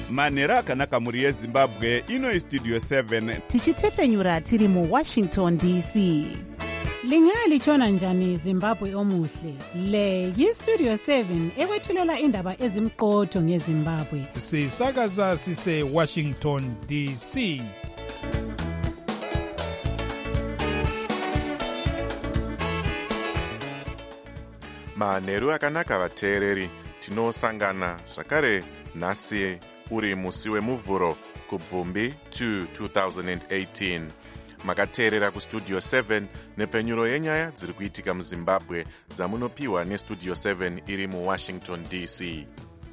manhero akanaka mhuri yezimbabwe. Ino istudio 7 tichitefenyura tiri muWashington DC. Lingalitshona njani Zimbabwe omuhle? Le yiStudio 7 ekwethulela indaba ezimqotho ngeZimbabwe. Sisakaza sise Washington DC. Manheru akanaka vateereri, tinosangana zvakare nhasi uri musi wemuvhuro kubvumbi 2018. Makateerera kustudio 7 nepfenyuro yenyaya dziri kuitika muZimbabwe dzamunopiwa nestudio 7 iri muWashington DC.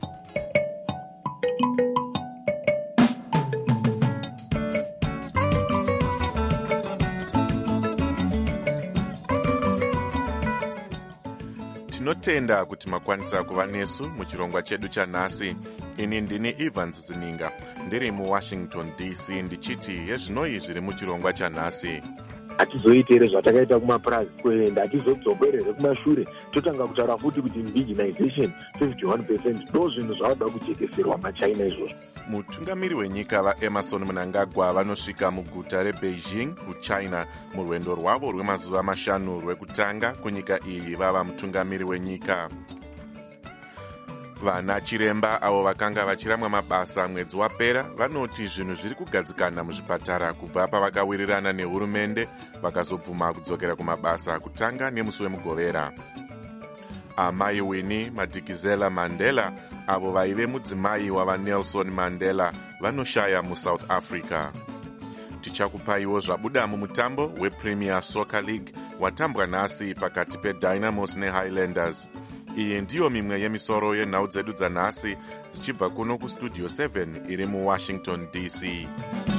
Tinotenda kuti makwanisa kuva nesu muchirongwa chedu chanhasi. Ini ndini Evans Zininga, ndiri muWashington DC, ndichiti yezvinoi zviri muchirongwa chanhasi. Hatizoitere zvatakaita kumapurazi kuenda, hatizodzokerere kumashure. Totanga kutaura futi kuti indigenization 51% ndo zvinhu zvavada kujekeserwa maChina izvozvo. Mutungamiri wenyika vaEmerson Mnangagwa vanosvika muguta reBeijing kuChina murwendo rwavo rwemazuva 5 rwekutanga kunyika iyi vava mutungamiri wenyika. Vana chiremba avo vakanga vachiramwa mabasa mwedzi wapera vanoti zvinhu zviri kugadzikana muzvipatara kubva pavakawirirana nehurumende vakazobvuma kudzokera kumabasa kutanga nemusi wemugovera. Amai Winnie Madikizela Mandela avo vaive mudzimai wavaNelson Mandela vanoshaya muSouth Africa. Tichakupaiwo zvabuda mumutambo wePremier Soccer League watambwa nhasi pakati peDynamos neHighlanders. Iyi ndiyo mimwe yemisoro yenhau dzedu dzanhasi dzichibva kuno kustudio 7 iri muWashington DC.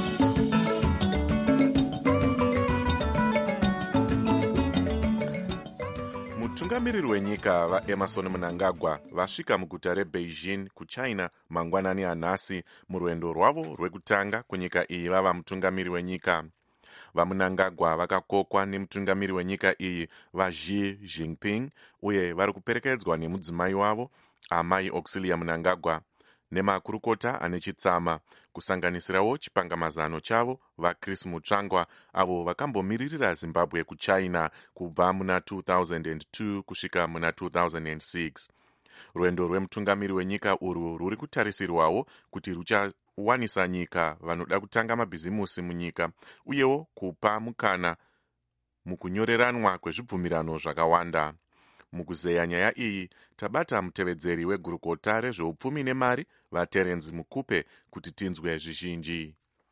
Mutungamiriri wenyika vaEmerson Mnangagwa vasvika muguta reBeijing kuChina mangwanani anhasi murwendo rwavo rwekutanga kunyika iyi vava mutungamiri wenyika. VaMnangagwa vakakokwa nemutungamiri wenyika iyi vaXi Jinping uye vari kuperekedzwa nemudzimai wavo amai Auxilia Mnangagwa nemakurukota ane chitsama kusanganisirawo chipangamazano chavo vaChris Mutsvangwa avo vakambomiririra Zimbabwe kuChina kubva muna 2002 kusvika muna 2006. Rwendo rwemutungamiri wenyika urwu rwuri kutarisirwawo kuti ruchawanisa nyika vanoda kutanga mabhizimusi munyika uyewo kupa mukana mukunyoreranwa kwezvibvumirano zvakawanda. Mukuzeya nyaya iyi tabata mutevedzeri wegurukota rezveupfumi nemari vaTerence Mukupe kuti tinzwe zvizhinji.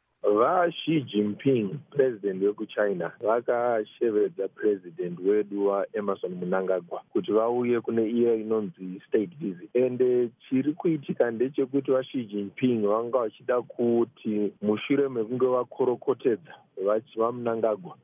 VaXi Jinping, president wekuChina, vakashevedza president wedu waEmerson Mnangagwa kuti vauye kune iyo inonzi state visit. Ende chiri kuitika ndechekuti vaXi Jinping vanga vachida kuti mushure mekunge vakorokotedza vaMnangagwa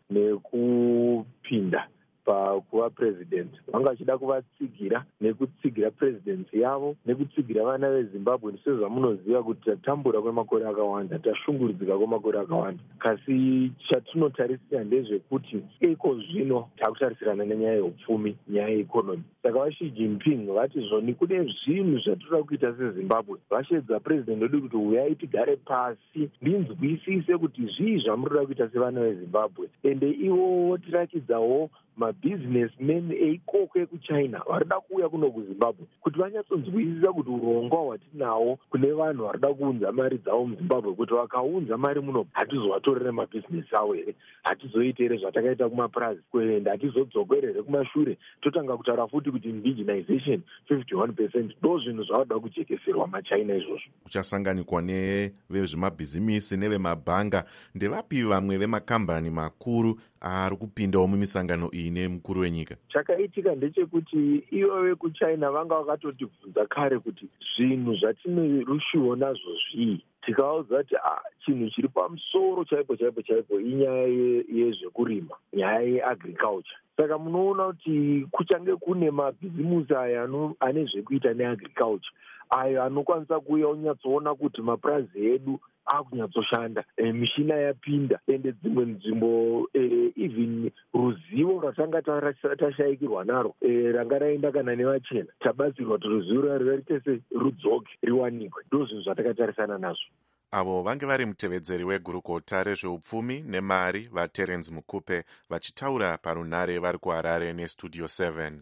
nekupinda pakuva president, vanga vachida kuvatsigira nekutsigira presidency yavo nekutsigira vana veZimbabwe sezvamunoziva kuti tatambura kwemakore akawanda, tashungurudzika kwemakore akawanda. Kasi chatinotarisira ndezvekuti iko zvino takutarisirana nenyaya yeupfumi, nyaya yeikonomi. Saka vaXi Jinping vati zvoni kune zvinhu zvatinoda kuita seZimbabwe. Vashedza president wedu kuti uyai tigare pasi ndinzwisise kuti zvii zvamunoda kuita sevana veZimbabwe. Ende ivo tirakidzawo mabusinessmen eikoko ekuChina varida kuuya kuno kuZimbabwe kuti vanyatsonzwisisa kuti urongwa hwatinawo kune vanhu varida kuunza mari dzavo muZimbabwe kuti vakaunza mari muno hatizovatorere mabhizinesi avo here, hatizoitere zvatakaita kumapurazi kuenda, hatizodzokerere kumashure. Totanga kutaura futi kuti indigenization 51% ndo zvinhu zvavada kujekeserwa maChina izvozvo. Kuchasanganikwa nevezvemabhizimisi nevemabhanga, ndevapi vamwe vemakambani makuru ari kupindawo mumisangano iyi nemukuru wenyika? Chakaitika ndechekuti ivo vekuChina vanga vakatotibvunza kare kuti zvinhu zvatine rushiwo nazvo zvii. Tikaudza kuti chinhu chiri pamusoro chaipo chaipo chaipo inyaya yezvekurima, nyaya yeagriculture. Saka munoona kuti kuchange kune mabhizimusi aya ane zvekuita neagriculture, ayo anokwanisa kuuya unyatsoona kuti mapurazi edu akunyatsoshanda, mishina yapinda, ende dzimwe nzvimbo even ruzivo rwatanga tashayikirwa narwo ranga raenda kana nevachena, tabatsirwa kuti ruzivo rwaritese rudzoke riwanikwe. Ndo zvinhu zvatakatarisana nazvo. Avo vange vari mutevedzeri wegurukota rezveupfumi nemari vaTerence Mukupe vachitaura parunare vari kuHarare neStudio 7.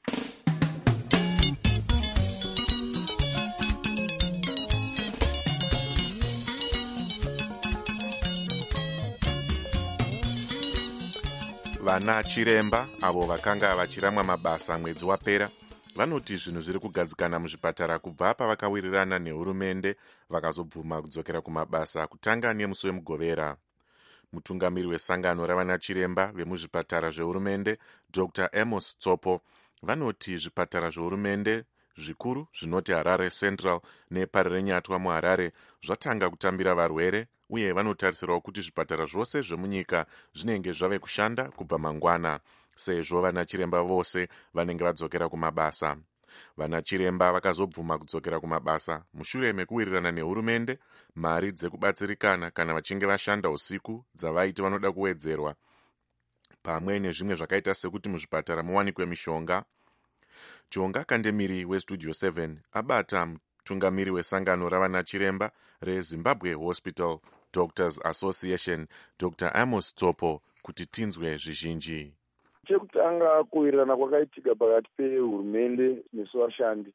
Vana chiremba avo vakanga vachiramwa mabasa mwedzi wapera vanoti zvinhu zviri kugadzikana muzvipatara kubva pavakawirirana nehurumende vakazobvuma kudzokera kumabasa kutanga nemusi wemugovera. Mutungamiri wesangano ravana chiremba vemuzvipatara zvehurumende Dr. Amos Tsopo vanoti zvipatara zvehurumende zvikuru zvinoti Harare Central neParirenyatwa muHarare zvatanga kutambira varwere, uye vanotarisirawo kuti zvipatara zvose zvemunyika zvinenge zvave kushanda kubva mangwana, sezvo vana chiremba vose vanenge vadzokera kumabasa. Vana chiremba vakazobvuma kudzokera kumabasa mushure mekuwirirana nehurumende mari dzekubatsirikana kana vachinge vashanda usiku dzavaiti vanoda kuwedzerwa, pamwe nezvimwe zvakaita sekuti muzvipatara muwanikwe mishonga. Jonga Kandemiri weStudio 7 abata mutungamiri wesangano ravana chiremba reZimbabwe Hospital Doctors Association Dr. Amos Tsopo kuti tinzwe zvizhinji. Chekutanga kuwirirana kwakaitika pakati pehurumende nesu vashandi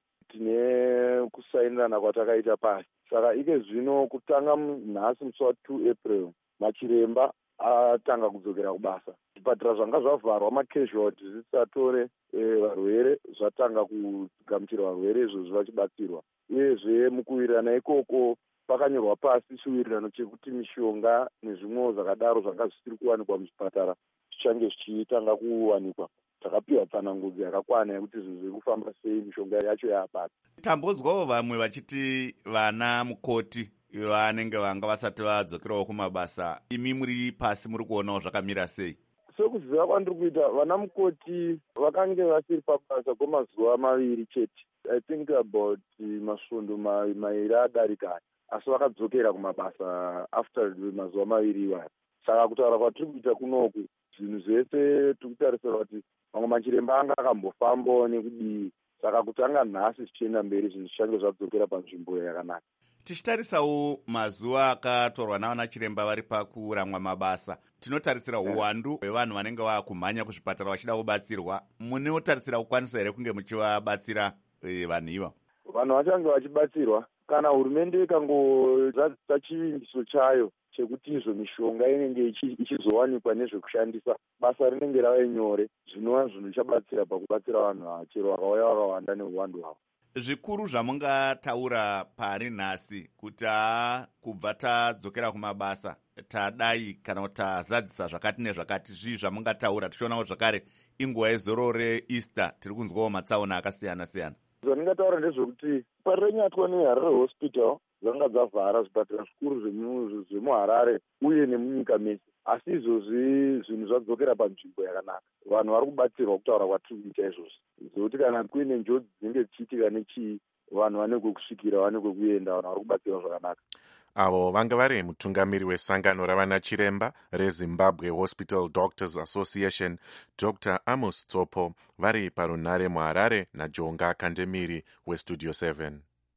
tine kusainirana kwatakaita pasi. Saka ike zvino kutanga nhasi musi wa2 April machiremba atanga kudzokera kubasa. Zvipatara zvanga zvavharwa macasualties zvisatore varwere zvatanga kugamuchira varwere izvozvo vachibatsirwa. Uyezve mukuwirirana ikoko pakanyorwa pasi chiwirirano chekuti mishonga nezvimwewo zvakadaro zvanga zvisiri kuwanikwa muzvipatara zvichange zvichitanga kuwanikwa. Takapiwa tsanangudzo yakakwana yekuti zvinhu zviri kufamba sei, mishonga yacho yaapasi. Tambozwawo vamwe vachiti vana mukoti vanenge vanga vasati vadzokerawo kumabasa, imi muri pasi muri kuonawo zvakamira sei? Sekuziva kwandiri kuita, vana mukoti vakange vasiri pabasa kwemazuva 2 chete. I think about masvondo 2 adarika, asi vakadzokera kumabasa after mazuva 2 iwayo. Saka kutaura kwatiri kuita kunoku, zvinhu zvese tikutarisira kuti mamwe machiremba anga akambofambawo nekudii. Saka kutanga nhasi zvichienda mberi zvinhu zvichange zvadzokera panzvimbo yakanaka. Tichitarisawo mazuva akatorwa navana chiremba vari pakuramwa mabasa, tinotarisira uwandu hwevanhu vanenge vakumhanya kuzvipatara vachida kubatsirwa. Munotarisira kukwanisa here kunge muchivabatsira vanhu iva? Vanhu vachange vachibatsirwa kana hurumende ikangozadzisa chivimbiso chayo chekuti izvo mishonga inenge ichizowanikwa nezvekushandisa, basa rinenge rave nyore, zvinova zvinhu zvichabatsira pakubatsira vanhu ava chero vakauya vakawanda neuwandu hwavo. Zvikuru zvamungataura pari nhasi kuti kubva tadzokera kumabasa tadai kana kuti tazadzisa zvakati nezvakati, zvii zvamungataura? Tichionawo zvakare inguva yezoro reEaster, tiri kunzwawo matsaona akasiyana siyana. Zvandingataura ndezvekuti Parirenyatwa neHarare Hospital zvanga dzavhara zvipatara zvikuru zvemuHarare uye nemunyika mese, asi izvozvi zvinhu zvadzokera panzvimbo yakanaka. Vanhu vari kubatsirwa kutaura kwatiri kuita izvozvi, zvokuti kana kuine njodzi dzinenge dzichiitika nechii, vanhu vane kwekusvikira, vane kwekuenda, vanhu vari kubatsirwa zvakanaka. Avo vanga vari mutungamiri wesangano ravana chiremba reZimbabwe Hospital Doctors Association Dr. Amos Tsopo vari parunare muHarare naJonga Kandemiri weStudio 7.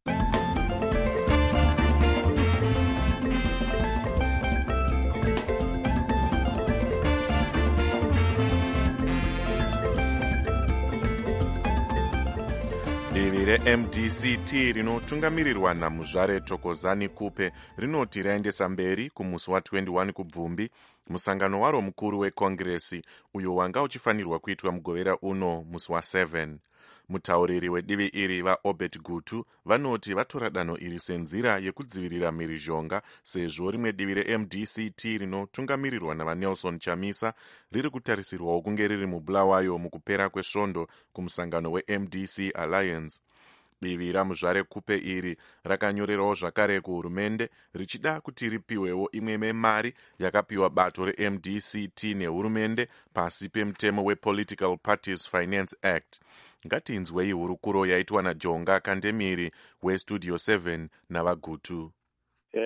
Divi reMDCT rinotungamirirwa naMuzvare Thokozani Kupe rinoti raendesa mberi kumusi wa21 kubvumbi musangano waro mukuru weKongiresi uyo wanga uchifanirwa kuitwa mugovera uno musi wa7. Mutauriri wedivi iri vaObert Gutu vanoti vatora danho iri senzira yekudzivirira mhirizhonga, sezvo rimwe divi reMDCT rinotungamirirwa navaNelson Chamisa riri kutarisirwawo kunge riri muBulawayo mukupera kwesvondo kumusangano weMDC Alliance. Divi raMuzvare Kupe iri rakanyorerawo zvakare kuhurumende richida kuti ripiwewo imwe memari yakapiwa bato reMDCT nehurumende pasi pemutemo wePolitical Parties Finance Act. Ngatinzwei hurukuro yaitwa naJonga Kandemiri weStudio 7 navaGutu.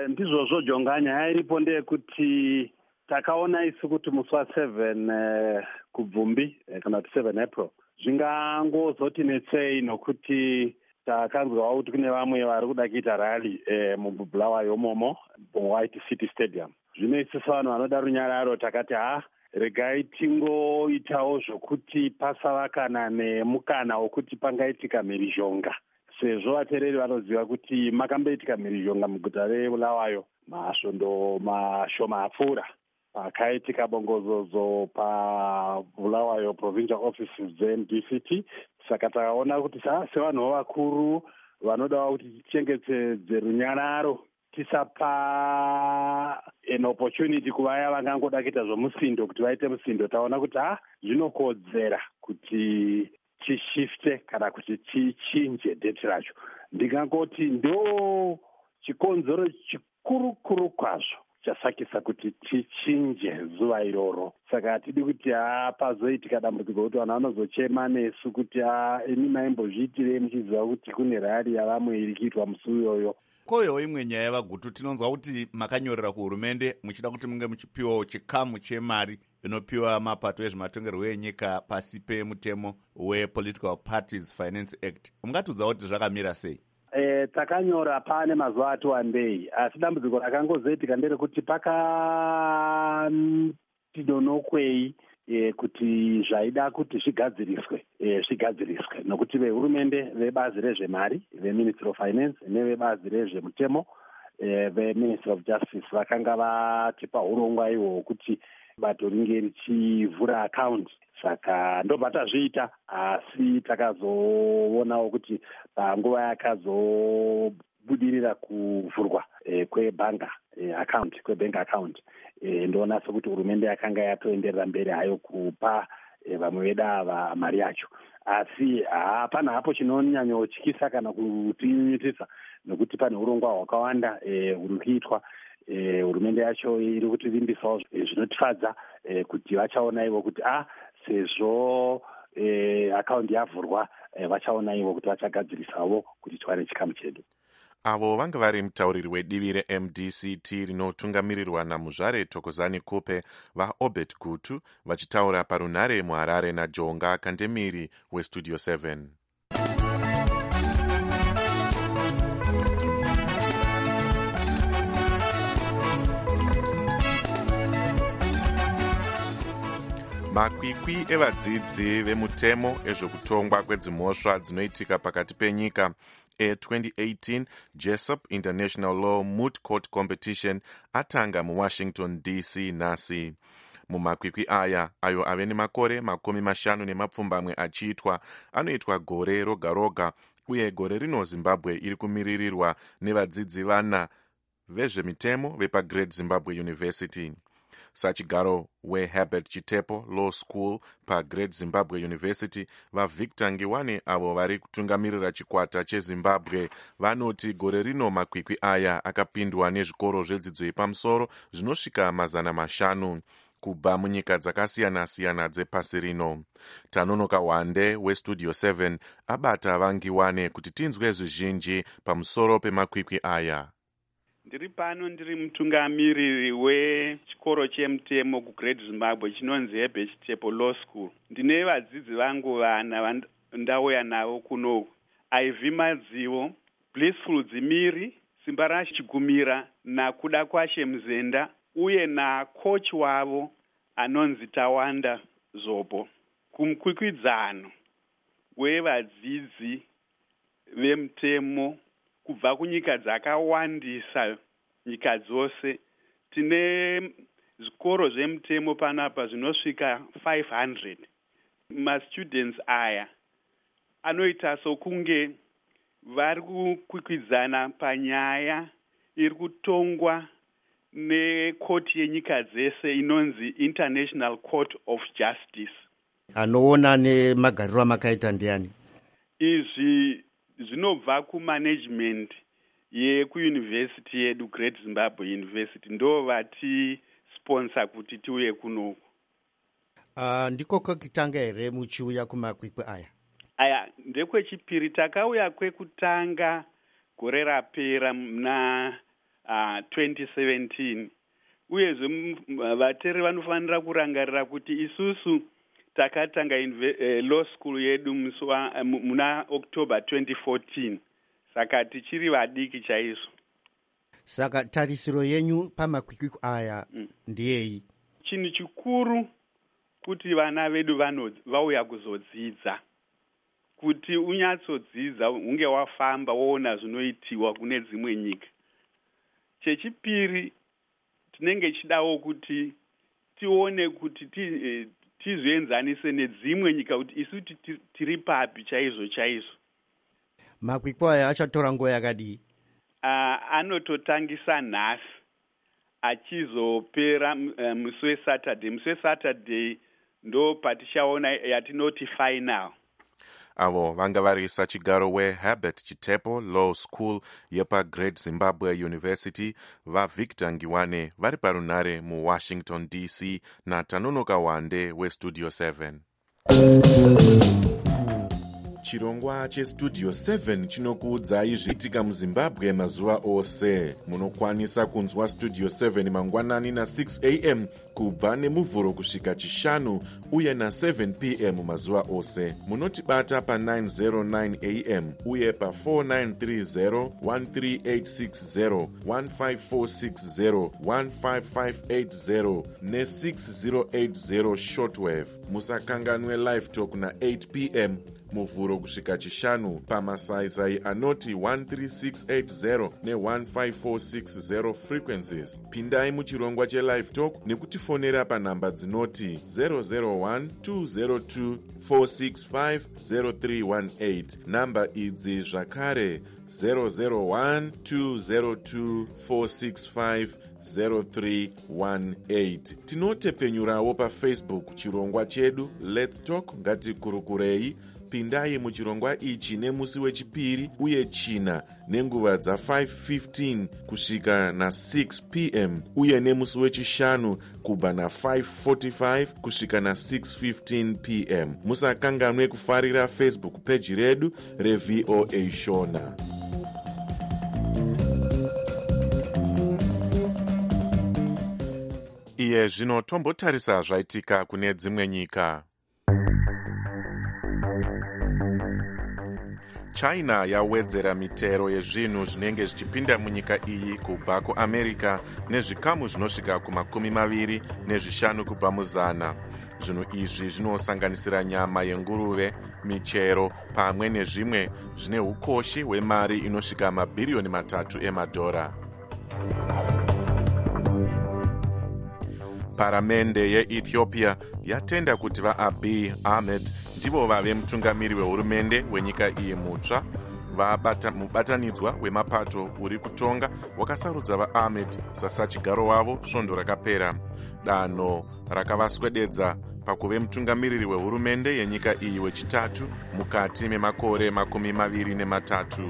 ndizvozvo Jonga, nyaya iripo ndeyekuti takaona isu kuti musi wa7 kubvumbi kana kuti 7 April zvingangozoti netsei nokuti takanzwawo kuti kune vamwe vari kuda kuita rally mubulawayo momo muWhite City Stadium. Zvino isusu vanhu vanoda runyararo takati regai tingoitawo zvokuti pasava kana nemukana wokuti pangaitika mhirizhonga, sezvo vateereri vanoziva kuti makamboitika mhirizhonga muguta reBulawayo masvondo mashoma apfuura pakaitika bongozozo paBulawayo provincial offices dzeMDCT. Saka takaona kuti sevanhu vakuru vanodawo kuti tichengetedze runyararo, tisapa an opportunity kuvaya vangangoda kuita zvomusindo kuti vaite musindo. Taona kuti zvinokodzera kuti tishifte kana kuti tichinje date racho. Ndingangoti ndo chikonzero chikuru kwazvo chasakisa kuti tichinje zuva iroro. Saka hatidi kuti pazoitika dambudziko kuti vanhu vanozochema nesu kuti imi maimbozviitirei muchiziva kuti kune rari yavamwe iri kuitwa musi uyoyo. Koyewo imwe nyaya yavagutu, tinonzwa kuti makanyorera kuhurumende muchida kuti munge muchipiwawo chikamu chemari inopiwa mapato ezvematongerwo enyika pasi pemutemo wePolitical Parties Finance Act. Mungatudzawo kuti zvakamira sei? Takanyora pane mazuva ati wandei, asi dambudziko rakangozoitika nderekuti pakati donokwei kuti zvaida kuti zvigadziriswe nokuti vehurumende vebazi rezvemari veMinistry of Finance nevebazi rezvemutemo veMinistry of Justice vakanga vatipa urongwa ihwo kuti bato ringe richivhura akaunti. Saka ndobva tazviita, asi takazoonawo kuti panguva yakazobudirira kuvhurwa kwebanga account ndoona sekuti hurumende yakanga yatoenderera mberi hayo kupa vamwe veda ava mari yacho. Asi hapana hapo chinonyanyotyisa kana kutinyunyutisa, nokuti pane urongwa hwakawanda huri kuitwa. Hurumende yacho iri kutivimbisawo zvinotifadza kuti vachaona ivo kuti sezvo akaunti yavhurwa vachaona ivo kuti vachagadzirisawo kuti tiwane chikamu chedu. Avo vanga vari mutauriri wedivi reMDCT rinotungamirirwa namuzvare Thokozani Kupe vaObert Gutu vachitaura parunhare muHarare naJonga Kandemiri weStudio 7. Makwikwi evadzidzi vemutemo ezvokutongwa kwedzimhosva dzinoitika pakati penyika e2018 Jessup International Law Moot Court Competition atanga muWashington DC nhasi. Mumakwikwi aya, ayo ave nemakore 50 achiitwa, anoitwa gore roga roga, uye gore rino Zimbabwe iri kumiririrwa nevadzidzi 4 vezvemitemo vepaGreat Zimbabwe University. Sachigaro weHerbert Chitepo Law School paGreat Zimbabwe University vaVictor Ngiwane avo vari kutungamirira chikwata cheZimbabwe vanoti gore rino makwikwi aya akapindwa nezvikoro zvedzidzo yepamusoro zvinosvika 500 kubva munyika dzakasiyana-siyana dzepasi rino. Tanonoka Wande weStudio 7 abata vaNgiwane kuti tinzwe zvizhinji pamusoro pemakwikwi aya. Ndiri pano ndiri mutungamiriri wechikoro chemutemo kuGreat Zimbabwe chinonzi Herbert Chitepo Law School. Ndine vadzidzi vangu 4 vandauya navo kunoku: Ivy Madzivo, Blissful Dzimiri, Simba Chigumira naKuda Kwashe Mzenda, uye nakoch wavo anonzi Tawanda Zobo. Kumukwikwidzaano wevadzidzi vemutemo kubva kunyika dzakawandisa, nyika dzose, tine zvikoro zvemutemo panapa zvinosvika 500. Mastudents aya anoita sokunge vari kukwikwidzana panyaya iri kutongwa nekoti yenyika dzese inonzi International Court of Justice. Anoona nemagariro amakaita ndiani? Izvi zvinobva kumanagement yekuuniversity yedu Great Zimbabwe University, ndo vati sponsor kuti tiuye kunoku. Ndiko kwekutanga here muchiuya kumakwikwi aya? Aya ndekwechipiri. Takauya kwekutanga gore rapera muna 2017. Uyezve vateeri vanofanira kurangarira kuti isusu takatanga law school yedu muna October 2014. Saka tichiri vadiki chaizvo. Saka tarisiro yenyu pamakwikwi aya ndiyei? Chinhu chikuru kuti vana vedu vauya kuzodzidza. Kuti unyatsodzidza hunge wafamba woona zvinoitiwa kune dzimwe nyika. Chechipiri tinenge chidawo kuti tione kuti tizvienzanise nedzimwe nyika kuti isu tiri papi chaizvo. Makwikwi aya achatora nguva yakadii? Anototangisa nhasi achizopera musi weSaturday. Musi weSaturday ndo patichaona yatinoti final. Avo vanga vari sachigaro weHerbert Chitepo Law School yepaGreat Zimbabwe University vaVictor Ngiwane vari parunare muWashington DC naTanonoka Wande weStudio 7. Chirongwa cheStudio 7 chinokuudzai zviitika muZimbabwe mazuva ose. Munokwanisa kunzwa Studio 7 mangwanani na6 am kubva nemuvhuro kusvika chishanu uye na7 pm mazuva ose. Munotibata pa909 am uye pa4930 13860 15460 15580 ne6080 shortwave. Musakanganwe live talk na8 pm muvhuro kusvika chishanu pamasaisai anoti 13680 ne15460 frequencies. Pindai muchirongwa chelive talk nekutifonera panhamba dzinoti 001-202-465-0318. Namba idzi zvakare 001-202-465-0318. Tinotepfenyurawo paFacebook chirongwa chedu Let's Talk ngatikurukurei. Pindai muchirongwa ichi nemusi wechipiri uye china nenguva dza5:15 kusvika na6 pm uye nemusi wechishanu kubva na5:45 kusvika na6:15 pm. Musakanganwe kufarira Facebook page redu reVOA Shona. Iye zvino tombotarisa zvaitika kune dzimwe nyika. China yawedzera mitero yezvinhu zvinenge zvichipinda munyika iyi kubva kuAmerica nezvikamu zvinosvika ku25 kubva muzana. Zvinhu izvi zvinosanganisira nyama yenguruve, michero pamwe nezvimwe zvine ukoshi hwemari inosvika mabhiriyoni 3 emadhora. Paramende yeEthiopia yatenda kuti vaAbiy Ahmed ndivo vave mutungamiri wehurumende wenyika iyi mutsva. Mubatanidzwa wemapato uri kutonga wakasarudza vaAhmed sasachigaro wavo svondo rakapera. Danho rakavaswededza pakuve mutungamiriri wehurumende yenyika iyi wechitatu mukati memakore 23.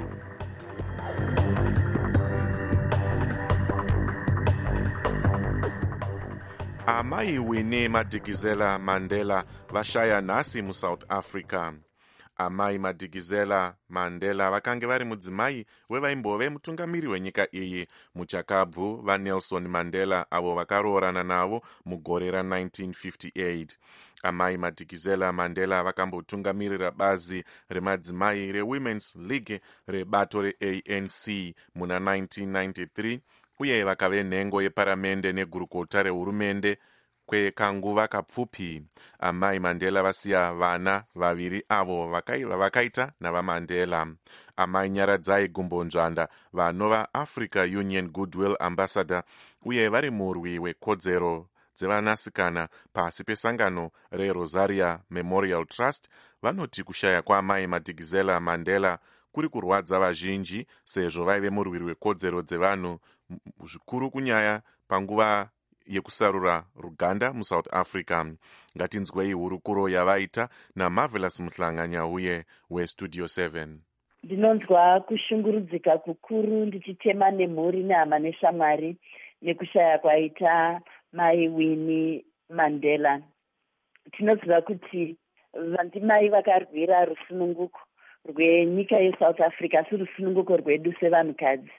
Amai Winnie Madikizela Mandela vashaya nhasi muSouth Africa. Amai Madikizela Mandela vakange vari mudzimai wevaimbove mutungamiri wenyika iyi muchakabvu vaNelson Mandela avo vakaroorana navo mugore ra1958. Amai Madikizela Mandela vakambotungamirira bazi remadzimai reWomen's League rebato reANC muna 1993 uye vakave nhengo yeparamende negurukota rehurumende kwekanguva kapfupi. Amai Mandela vasiya vana vaviri avo vakaita navaMandela. Amai Nyaradzai Gumbonzvanda vanova Africa Union Goodwill Ambassador uye vari murwi wekodzero dzevanasikana pasi pesangano reRosaria Memorial Trust vanoti kushaya kwaamai Madikizela Mandela kuri kurwadza vazhinji sezvo vaive murwiri wekodzero dzevanhu zvikuru kunyaya panguva yekusarura ruganda muSouth Africa. Ngatinzwei hurukuro yavaita naMarvelous Muhlanganyauye weStudio 7. Ndinonzwa kushungurudzika kukuru ndichitema nemhuri nehama neshamwari nekushaya kwaita mai Winnie Mandela. Tinoziva kuti vandimai vakarwira rusununguko rwenyika yeSouth Africa asi rusununguko rwedu sevanhukadzi.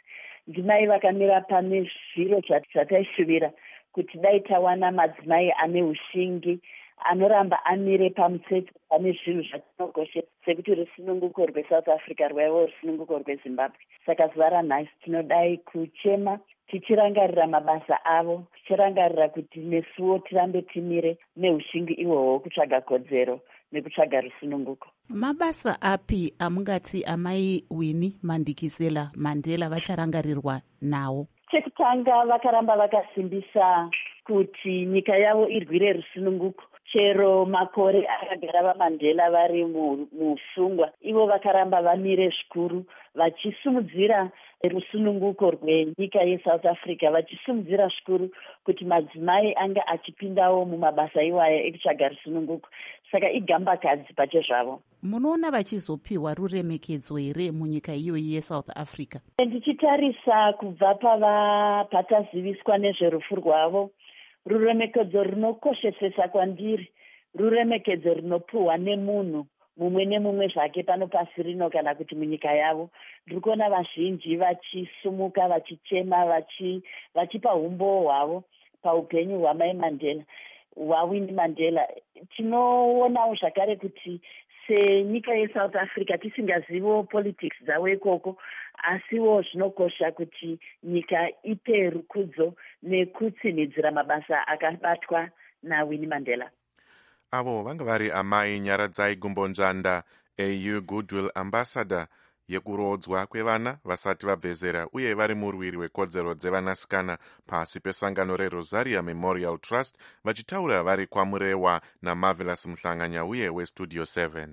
ndimai vakamira pane zviro zvataishuvira kuti dai tawana madzimai ane ushingi anoramba amire pamutsetse pane zvinhu zvatinogoshe sekuti rusununguko rwesouth africa rwaivo rusununguko rwezimbabwe. Saka zuva ranhasi tinodai kuchema tichirangarira mabasa avo, tichirangarira kuti nesuwo tirambe timire neushingi ihwohwo kutsvaga kodzero nekutsvaga rusununguko. Mabasa api amungati amai Winnie Mandikizela Mandela vacharangarirwa nawo? Chekutanga vakaramba vakasimbisa kuti nyika yavo irwire rusununguko. Chero makore akagara vaMandela vari musungwa, ivo vakaramba vamire zvikuru vachisumudzira rusununguko rwenyika yeSouth Africa, vachisumudzira zvikuru kuti madzimai anga achipindawo mumabasa iwaya ekutsvaga rusununguko. Saka igambakadzi pache zvavo. Munoona vachizopiwa ruremekedzo here munyika iyoyi yeSouth Africa? Ndichitarisa kubva pataziviswa nezverufu rwavo, ruremekedzo runokoshesesa kwandiri, ruremekedzo runopuhwa nemunhu mumwe nemumwe zvake pano pasi rino kana kuti munyika yavo. Ndiri kuona vazhinji vachisumuka, vachichema, vachipa umbo hwavo paupenyu hwamai Mandela, hwaWinnie Mandela. Tinoonawo zvakare kuti senyika yeSouth Africa tisingazivo politics dzavo ikoko, asiwo zvinokosha kuti nyika ipe rukudzo nekutsinhidzira mabasa akabatwa naWinnie Mandela. Avo vanga vari amai Nyaradzai Gumbonzvanda, AU Goodwill Ambassador yekurodzwa kwevana vasati vabve zera uye vari murwiri wekodzero dzevanasikana pasi pesangano reRosaria Memorial Trust, vachitaura vari kwaMurewa naMarvelous Muhlanganya uye weStudio 7.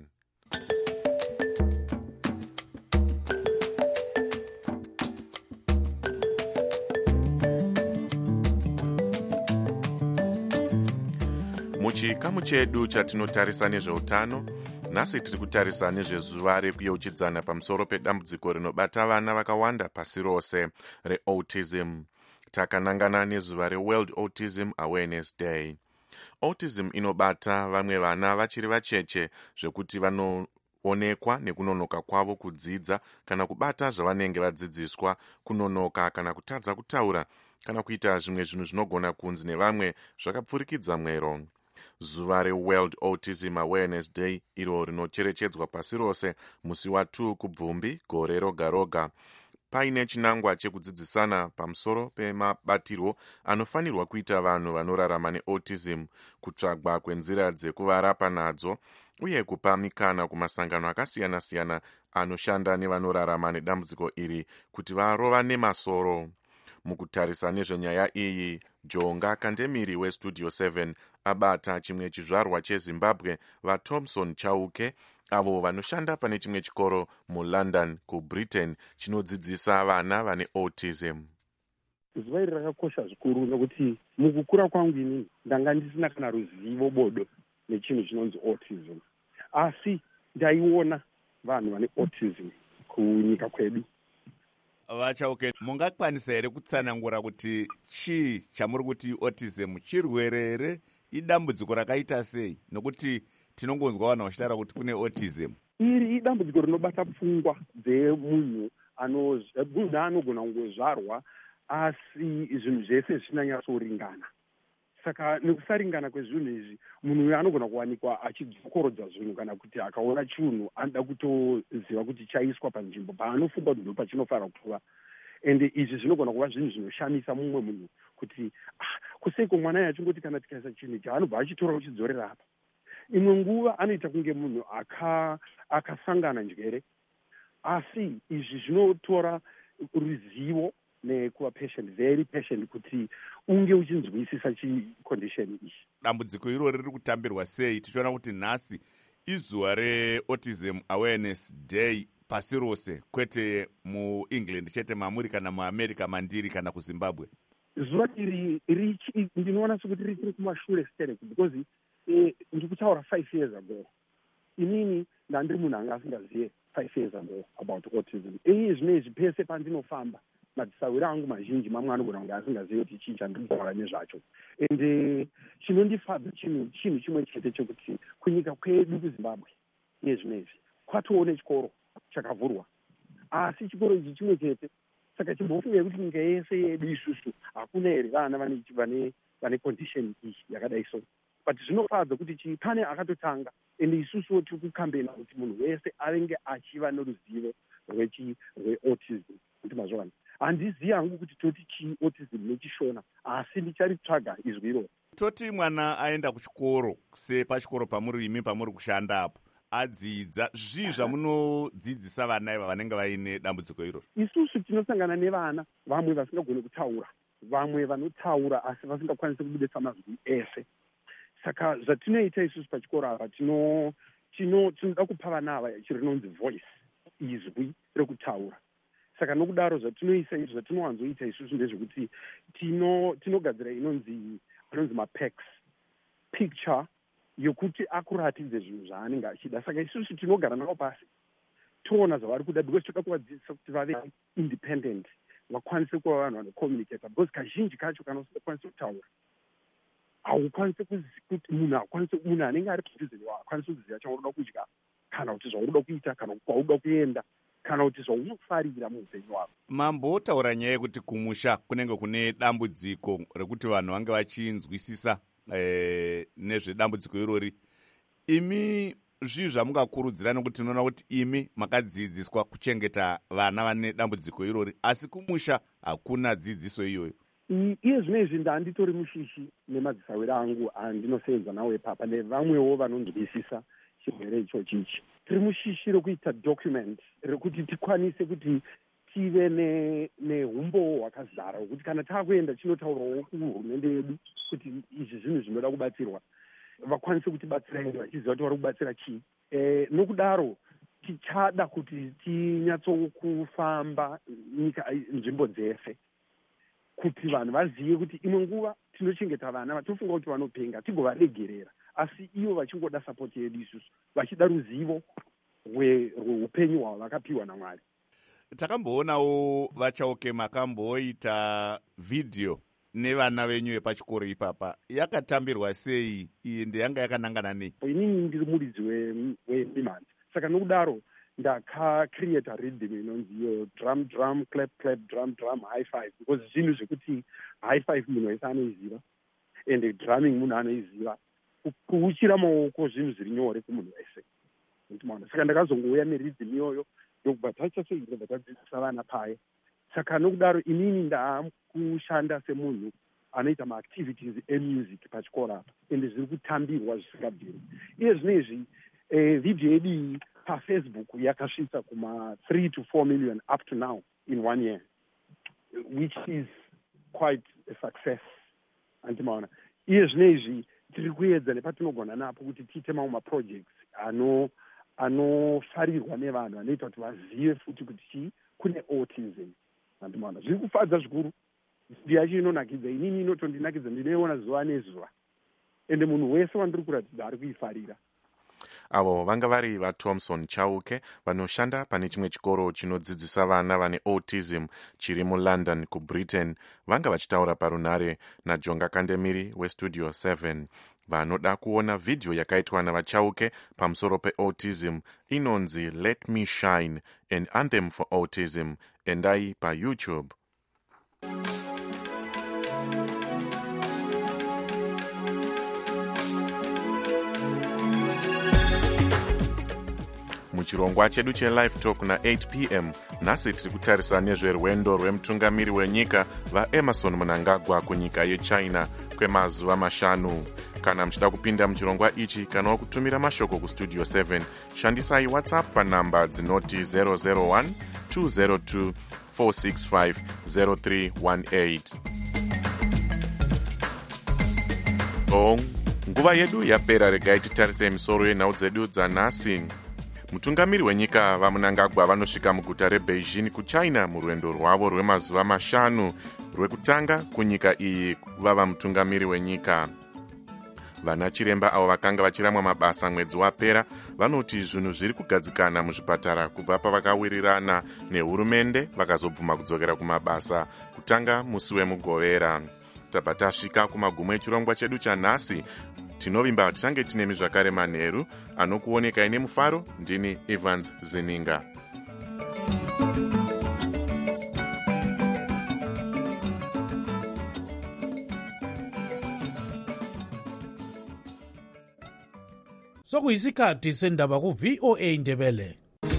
Muchikamu chedu chatinotarisa nezveutano, nhasi tiri kutarisa nezvezuva rekuyeuchidzana pamusoro pedambudziko rinobata vana vakawanda pasi rose reautism. Takanangana nezuva reWorld Autism Awareness Day. Autism inobata vamwe vana vachiri vacheche zvekuti vanoonekwa nekunonoka kwavo kudzidza kana kubata zvavanenge vadzidziswa, kunonoka kana kutadza kutaura kana kuita zvimwe zvinhu zvinogona kunzi nevamwe zvakapfurikidza mwero. Zuva reWorld Autism Awareness Day iro rinocherechedzwa pasi rose musi wa2 kuBvumbi gore roga roga. Paine chinangwa chekudzidzisana pamusoro pemabatirwo anofanirwa kuita vanhu vanorarama neautism, kutsvagwa kwenzira dzekuvarapa nadzo uye kupa mikana kumasangano akasiyana-siyana anoshanda nevanorarama nedambudziko iri kuti varova nemasoro. Mukutarisa nezvenyaya iyi, Jonga Kandemiri weStudio 7 abata chimwe chizvarwa cheZimbabwe vaThomson Chauke, avo vanoshanda pane chimwe chikoro muLondon kuBritain chinodzidzisa vana vane autism. Zuva iri rakakosha zvikuru nekuti mukukura kwangu inini ndanga ndisina kana ruzivo bodo nechinhu chinonzi autism, asi ndaiona vanhu vane autism kunyika kwedu. Vachauke, mungakwanisa here kutsanangura kuti chii chamuri kuti autism chirwere here, idambudziko rakaita sei? Nokuti tinongonzwa vanhu vachitaura kuti kune autism. Iri idambudziko rinobata pfungwa dzemunhu anogona kungozvarwa asi zvinhu zvese zvinanyatsoringana. Saka nekusaringana kwezvinhu izvi, munhu uyo anogona kuwanikwa achidzokorodza zvinhu kana kuti akaona chinhu anoda kutoziva kuti chaiswa panzvimbo paanofunga kuti ndo pachinofanira kuva. Ende izvi zvinogona kuva zvinhu zvinoshamisa mumwe munhu kuti kuseiko mwana uyu achingoti kana tikaisa chinhu ichi anobva achitora uchidzorera apa. Imwe nguva anoita kunge munhu akasangana njere, asi izvi zvinotora ruzivo nekuva patient, very patient, kuti unge uchinzwisisa chicondition ichi. Dambudziko irori riri kutambirwa sei? Tichiona kuti nhasi izuva reAutism Awareness Day pasi rose, kwete muEngland chete, mamuri kana muAmerica mandiri kana kuZimbabwe. Zuva iri ndinoona sekuti richiri kumashure stereki, because ndiri kutaura 5 years ago. Inini ndandiri munhu anga asingazive 5 years ago about autism. Zvinezvi pese pandinofamba madzisawiro angu mazhinji mamwe anogona kunge asingazive kuti chii chandiri kutaura nezvacho. Ende chinondifadza chinhu chimwe chete chekuti kunyika kwedu kuZimbabwe nezvinezvi kwatoone chikoro chakavhurwa, asi chikoro ichi chimwe chete saka chimbofungai kuti nyika yese yedu isusu hakuna here vana vane condition iyi yakadai so. But zvinofadza kuti pane akatotanga ende isusuwo tiri kukambena kuti munhu wese anenge achiva neruzivo rweautism. Kuti mazvona handizivi hangu kuti toti chii autism nechishona, asi ndicharitsvaga izwi iroro. Toti mwana aenda kuchikoro, sepachikoro pamuri imi pamuri kushanda apo, adzidza, zvii zvamunodzidzisa vana iva vanenge vaine dambudziko iroro? Isusu tinosangana nevana vamwe vasingagoni kutaura, vamwe vanotaura asi vasingakwanisi kubudisa mazwi ese. Saka zvatinoita isusu pachikoro apa tinoda kupa vana ava rinonzi voice, izwi rekutaura. Saka nokudaro zvatinoisa izvi zvatinowanzoita isusu ndezvekuti tinogadzira inonzi mapecs, picture yokuti akuratidze zvinhu zvaanenge achida. Saka isusu tinogara navo pasi toona zvavari kuda, because toda kuvadzidzisa kuti vave independent, vakwanise kuva vanhu vanocommunicata, because kazhinji kacho kana usingakwanisi kutaura haukwanisi kuti munhu anenge ari padhuze newe akwanisi kuziva chaunoda kudya, kana kuti zvaunoda kuita, kana kwaunoda kuenda, kana kuti zvaunofarira muupenyu hwako. Mambotaura nyaya yekuti kumusha kunenge kune dambudziko rekuti vanhu vange vachinzwisisa nezvedambudziko irori. Imi zvii zvamungakurudzira, nekuti tinoona kuti imi makadzidziswa kuchengeta vana vane dambudziko irori, asi kumusha hakuna dzidziso iyoyo. Iye zvinezvi ndanditori mushishi nemadzisawira angu andinosevenza nawo ipapa nevamwewo vanonzwisisa chirwere ichochi ichi. Tiri mushishi rekuita document rekuti tikwanise kuti tive neumbo hwakazara hwekuti kana takuenda tinotaurawo kuhurumende yedu kuti izvi zvinhu zvinoda kubatsirwa, vakwanise kutibatsira ende vachiziva kuti vari kubatsira chii. Nokudaro tichada kuti tinyatsokufamba nyika nzvimbo dzese kuti vanhu vazive kuti imwe nguva tinochengeta vana vatofunga kuti vanopenga, tigovaregerera, asi ivo vachingoda sapoti yedu isusu, vachida ruzivo rweupenyu hwavo vakapiwa naMwari. Takamboonawo vachauke makamboita vhidhiyo nevana venyu vepachikoro ipapa, yakatambirwa sei? Iyi ndeyanga yakanangana nei? Inini ndiri muridzi wemimhanzi, saka nokudaro ndakacreata rhythm inonzi iyo drum drum clap clap drum drum high five, because zvinhu zvekuti high five munhu wese anoiziva ende drumming munhu anoiziva, kuuchira maoko zvinhu zviri nyore kumunhu wese. Saka ndakazongouya nerhythm iyoyo ndokubva tachasoita tadzidzisa vana paye. Saka nokudaro inini ndakushanda semunhu anoita maactivities emusic pachikoro apa, ende zviri kutambirwa zvisingabviri. Iye zvinezvi vhidhiyo yedu iyi paFacebook yakasvitsa kuma 3 to 4 million up to now in 1 year, which is quite a success. Antimaona iye zvinezvi tiri kuedza nepatinogona napo kuti tiite mamwe maprojects anofarirwa nevanhu, anoita kuti vazive futi kuti kune autism. Antimaona zviri kufadza zvikuru, yacho inonakidza, inini inotondinakidza, ndinoiona zuva nezuva, ende munhu wese wandiri kuratidza ari kuifarira. Avo vanga vari vaThomson Chauke vanoshanda pane chimwe chikoro chinodzidzisa vana vane autism chiri muLondon kuBritain, vanga vachitaura parunare naJonga Kandemiri weStudio 7. Vanoda kuona vhidhiyo yakaitwa navaChauke pamusoro peautism inonzi Let Me Shine, an Anthem for Autism, endai paYouTube. Muchirongwa chedu cheLive Talk na8 p.m. nhasi tiri kutarisa nezverwendo rwemutungamiri wenyika vaEmmerson Mnangagwa kunyika yeChina kwemazuva 5. Kana muchida kupinda muchirongwa ichi kana kutumira mashoko kuStudio 7, shandisai WhatsApp panhamba dzinoti 001 202 465 0318. Nguva yedu yapera, regai titarise misoro yenhau dzedu dzanhasi. Mutungamiri wenyika vaMnangagwa vanosvika muguta reBeijing kuChina murwendo rwavo rwemazuva 5 rwekutanga kunyika iyi vava mutungamiri wenyika. Vana chiremba avo vakanga vachiramwa mabasa mwedzi wapera vanoti zvinhu zviri kugadzikana muzvipatara kubva pavakawirirana nehurumende vakazobvuma kudzokera kumabasa kutanga musi wemugovera. Tabva tasvika kumagumo echirongwa chedu chanhasi. Tinovimba tichange tinemi zvakare manheru anokuoneka ine mufaro. Ndini Evans Zininga. sokuyisikhathi sendaba ku-VOA Indebele.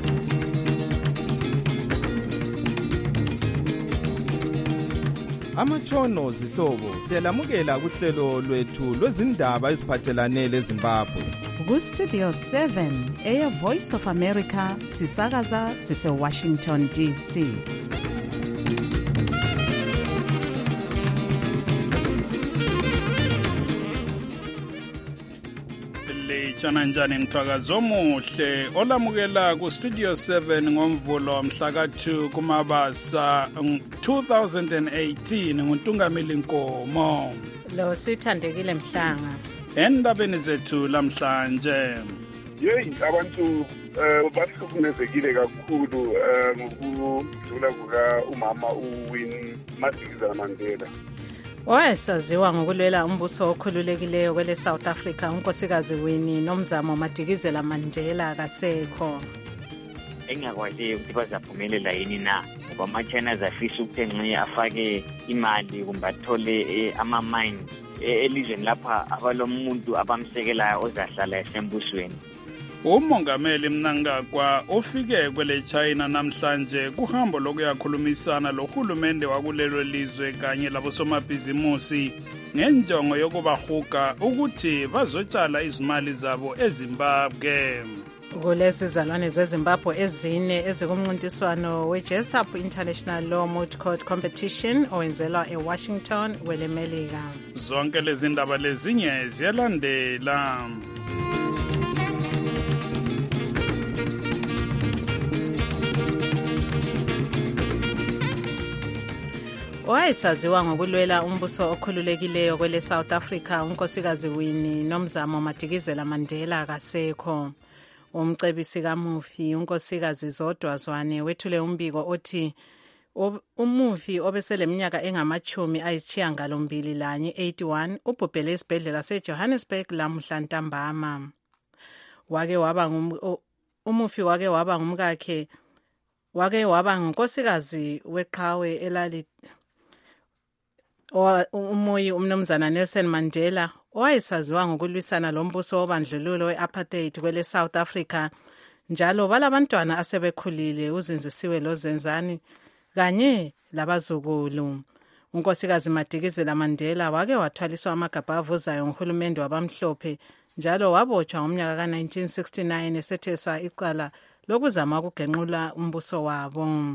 Amatshono zihlobo siyalamukela kuhlelo lwethu lwezindaba eziphathelane leZimbabwe. Ku-Studio 7 Air Voice of America sisakaza sise-Washington DC. Litshana njani mthwakazo omuhle olamukela ku-Studio 7 ngomvulo mhla ka-2 kuMabasa 2018 nguNtungamili Nkomo. Lo sithandekile Mhlanga. Endabeni zethu lamhlanje. Yeyi abantu bahlukumezekile kakhulu ngokudlula kuka umama uWinnie Madikizela-Mandela. Owayesaziwa ngokulwela umbuso okhululekileyo kwele South Africa unkosikazi Winnie Nomzamo Madikizela-Mandela akasekho. Engakwaziyo ukuthi bazaphumelela yini na ngoba ama-China afisa ukuthi nxa afake imali kumbe athole ama-mine elizweni lapha abalomuntu abamsekelayo ozahlala esembusweni. Umongameli Mnangagwa ufike kwele China namhlanje kuhambo lokuyakhulumisana lohulumende wakulelo lizwe kanye labosomabhizimusi ngenjongo yokubahuga ukuthi bazotshala izimali zabo eZimbabwe. Kulezi zalwane zeZimbabwe ezine ezikumncintiswano we-Jessup International Law Moot Court Competition owenzelwa eWashington welemelika. Zonke lezi ndaba lezinye ziyalandela. Owayesaziwa ngokulwela umbuso okhululekileyo kwele South Africa unkosikazi Winnie Nomzamo Madikizela-Mandela akasekho. Umcebisi kamufi unkosikazi Zodwa Zwane wethule umbiko othi umufi obeseleminyaka engama-81 ubhubhele esibhedlela seJohannesburg lamhla ntambama. Umufi wake waba ngumkakhe wake waba ngunkosikazi weqhawe elali umoyi umnumzana Nelson Mandela owayesaziwa ngokulwisana lombuso wobandlululo we-apartheid kwele South Africa njalo balabantwana asebekhulile uzinzisiwe loZenzani kanye labazukulu. Unkosikazi Madikizela-Mandela wake wathwaliswa amagabha avuzayo nguhulumende wabamhlophe njalo wabotshwa ngomnyaka ka-1969 esethesa icala lokuzama ukugenqula umbuso wabo.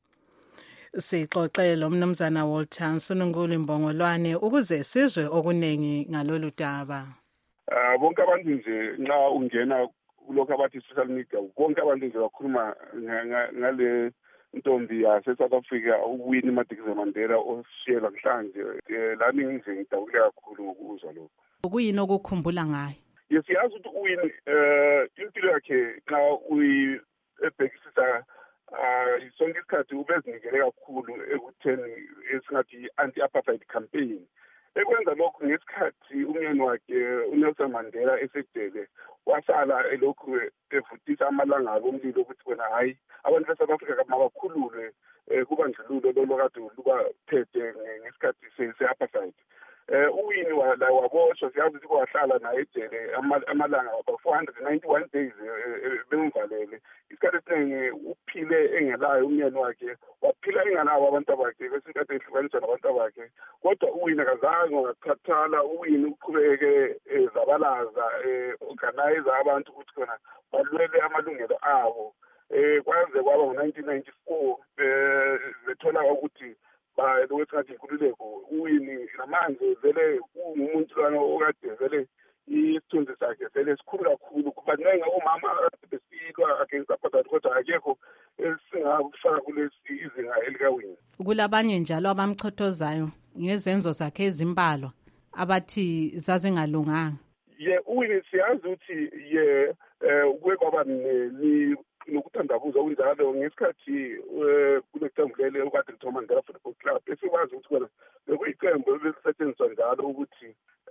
Sixoxe lo mnumzana Walter Nsunungulu Mbongolwane ukuze sizwe okunengi ngalolu daba. Bonke abantu nje nxa ungena kulokho abathi social media bonke abantu nje bakhuluma ngale ntombi yase-South Africa uWinnie Madikizela-Mandela osiyela mhlanje. Lami ngize ngidabule kakhulu ngokuzwa lokho. Kuyini okukhumbula ngayo? Siyazi ukuthi uWinnie impilo yakhe xa uyibhekisisa sonke isikhathi ubezinikele kakhulu ekutheni esingathi i-anti-apartheid campaign. Ekwenza lokhu ngesikhathi umyeni wakhe uNelson Mandela esedele wasala elokhu evutisa amalangalo omlilo ukuthi wena hayi abantu be-South Africa mabakhululwe kubandlululo lolokade lubaphethe ngesikhathi se-apartheid. uWinnie waboshwa siyazi ukuthi kwahlala naye ejele amalanga aba-491 days bemvalele. Isikhathi esiningi uphile engelayo umyeni wakhe, waphila enganabo abantu bakhe besinkathi ehlukaniswa nabantu bakhe. Kodwa uWinnie akazange wakhathala. uWinnie uqhubeke zabalaza organize abantu ukuthi khona balwele amalungelo abo. Kwaze kwaba ngo-1994 bethola ukuthi lokwesingathi inkululeko uWinnie namanje vele ungumuntu lwana okade vele isithunzi sakhe vele sikhulu kakhulu. Kufanele omama besilwa against apartheid kodwa akekho esingafaka kulesi izinga elikaWinnie. Kulabanye njalo abamchothozayo ngezenzo zakhe ezimbalwa abathi zazingalunganga. uWinnie siyazi ukuthi kuke kwaba nokuthandabuza kunjalo ngesikhathi kulekutambulele okade kuthiwa Mandela Football Club esikwazi ukuthi kona bekuyiqembu elisetshenziswa njalo ukuthi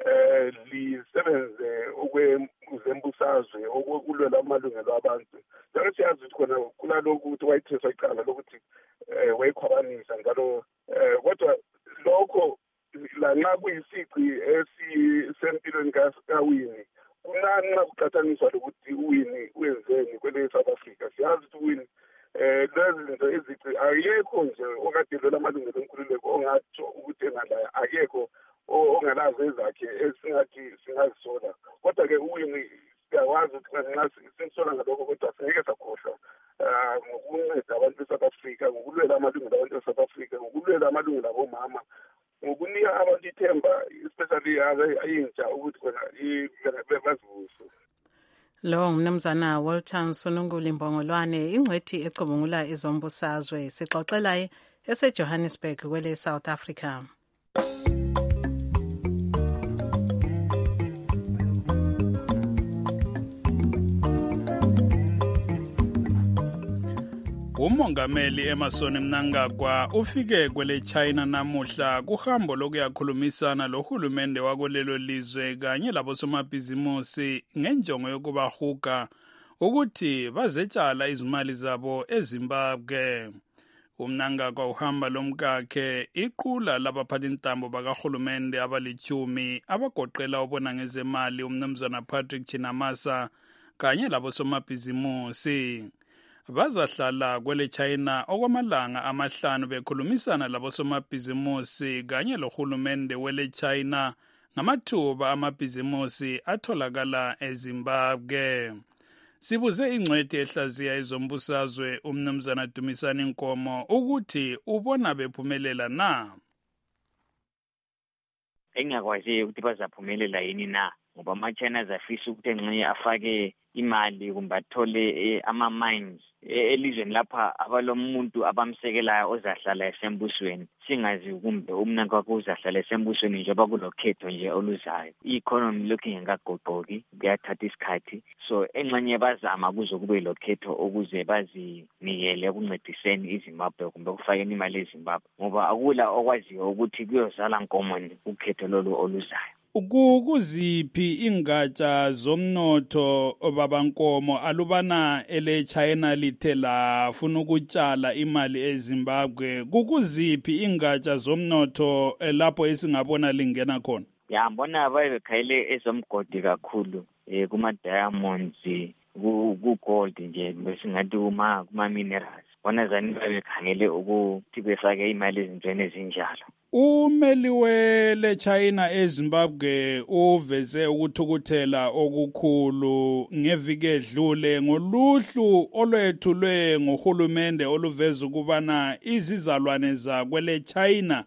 lisebenze okwezembusazwe okulwela amalungelo abantu. Njalo siyazi ukuthi kona kulalokhu ukuthi wayetheswa icala lokuthi wayikhwabanisa njalo kodwa lokho lanxa kuyisici esisempilweni kaWinnie kuncane nxa kuqathaniswa lokuthi uwini wenzeni kwele South Africa. Siyazi ukuthi uwini lezi zinto ezici ayekho nje okade lola amalungelo enkululeko ongatsho ukuthi engalaya akekho ongalazo ezakhe esingathi singazisola. Kodwa-ke uwini siyakwazi ukuthi nxa simsola ngalokho kodwa singeke sakhohlwa ngokunceda abantu be-South Africa, ngokulwela amalungelo abantu be-South Africa, ngokulwela amalungelo abomama, ngokunika abantu ithemba, especially ayintsha ukuthi khona bazivuse. Lo mnumzana Walton Sununguli Mbongolwane, ingcwethi ecubungula ezombusazwe, sixoxela eseJohannesburg kwele South Africa. Umongameli Emmerson Mnangagwa ufike kwele China namuhla kuhambo lokuyakhulumisana lohulumende wakulelo lizwe kanye labosomabhizimusi ngenjongo yokubahuga ukuthi bazetshala izimali zabo eZimbabwe. Umnangagwa uhamba lomkakhe iqula labaphathintambo bakahulumende abali-10 abagoqela obona ngezemali umnumzana Patrick Chinamasa kanye labosomabhizimusi. Bazahlala kwele China okwamalanga 5 bekhulumisana labosomabhizimusi kanye lohulumende wele China ngamathuba amabhizimusi atholakala eZimbabwe. Sibuze ingcwethi ehlaziya ezombusazwe umnumzana Dumisani Nkomo ukuthi ubona bephumelela na. Engakwazi ukuthi bazaphumelela yini na, ngoba ama-China zafisa ukuthi enxenye afake imali kumbe athole ama-mines elizweni lapha abalomuntu abamsekelayo ozahlala esembusweni. Singazi kumbe umnangagwa uzahlala esembusweni njengoba kulokhetho nje oluzayo. I-economy lokhu ingakagoqoki, kuyathatha isikhathi. So enxenye bazama kuze kube lokhetho ukuze bazinikele ukuncediseni iZimbabwe kumbe ukufakeni imali eZimbabwe, ngoba akula okwaziyo ukuthi kuyozala nkomoni ukhetho lolu oluzayo. Kuziphi ingatsha zomnotho babankomo alubana ele China lithe lafuna ukutshala imali eZimbabwe, kuziphi ingatsha zomnotho lapho esingabona lingena khona? Ngibona babekhayele ezomgodi kakhulu kuma diamonds, ku gold nje besingathi kuma minerals. Bona zani babekhangele ukuthi befake imali ezintweni ezinjalo. Umeli wele China eZimbabwe uveze ukuthukuthela okukhulu ngeviki edlule ngoluhlu olwethulwe ngohulumende oluveza ukubana izizalwane zakwele China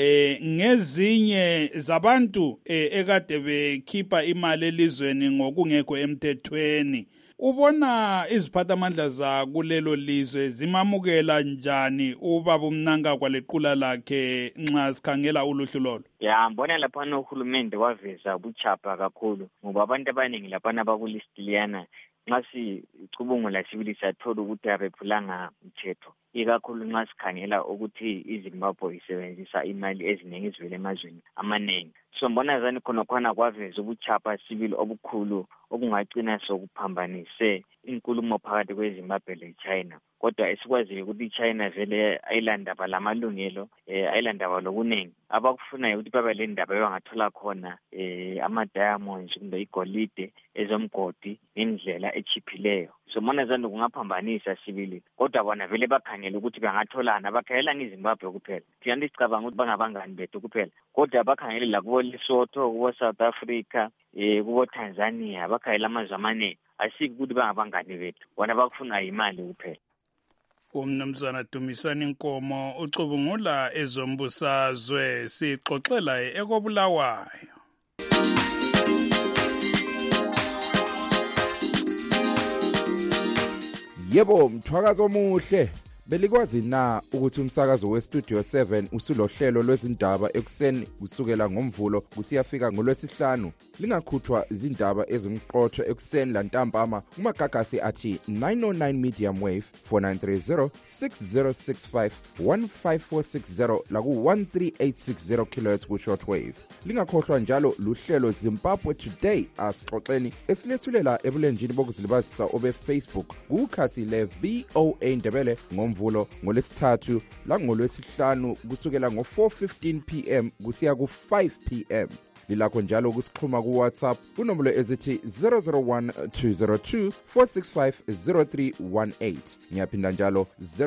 ngezinye zabantu ekade bekhipha imali elizweni ngokungekho emthethweni. Ubona iziphathamandla za kulelo lizwe zimamukela njani ubaba Mnangagwa lequla lakhe nxa sikhangela uluhlu lolo? Ngibona lapha uhulumende waveza ubuchapha kakhulu, ngoba abantu abaningi lapha abakulistiliana nxa sicubungula sibili sathola ukuthi abephulanga umthetho, ikakhulu nxa sikhangela ukuthi iZimbabwe isebenzisa imali eziningi ezivela emazweni amaningi. So mbona zani khona kwaveza ubuchapha sibili obukhulu okungagcina sokuphambanise inkulumo phakathi kweZimbabwe leChina. Kodwa esikwaziyo ukuthi iChina vele ayilandaba lamalungelo, ayilandaba lokuningi. Abakufunayo ukuthi babe le ndaba bangathola khona ama-diamonds kumbe igolide ezomgodi ngendlela echiphileyo. So mbona zani kungaphambanisa sibili, kodwa bona vele bakhangela ukuthi bangatholana, bakhangela ngeZimbabwe kuphela. Thina sicabanga ukuthi bangabangani bethu kuphela, kodwa bakhangele la kubo Lesotho, kubo South Africa, kubo Tanzania, bakhangela amazwe amaningi. Asiki ukuthi bangabangani bethu, bona bakufuna imali kuphela. Umnumzana Dumisani Nkomo ucubungula ezombusazwe, sixoxela ekobulawayo. Yebo, mthwakazo omuhle. Belikwazi na ukuthi umsakazo weStudio 7 usulohlelo lwezindaba ekuseni kusukela ngomvulo kusiyafika ngolwesihlanu? Lingakhuthwa izindaba ezimqotho ekuseni lantambama kumagagasi athi 909 medium wave 4930 6065 15460 laku 13860 kHz ku shortwave. Lingakhohlwa njalo luhlelo Zimbabwe Today asixoxeni esilethulela ebulenjini bokuzilibazisa obe Facebook kukhasi le VOA Ndebele ngomvulo ngolesithathu la ngolwesihlanu kusukela ngo 4:15 PM kusiya ku 5 PM. lilakho njalo ukusixhuma ku-WhatsApp kunombolo ezithi 001-202-465-0318. Ngiyaphinda njalo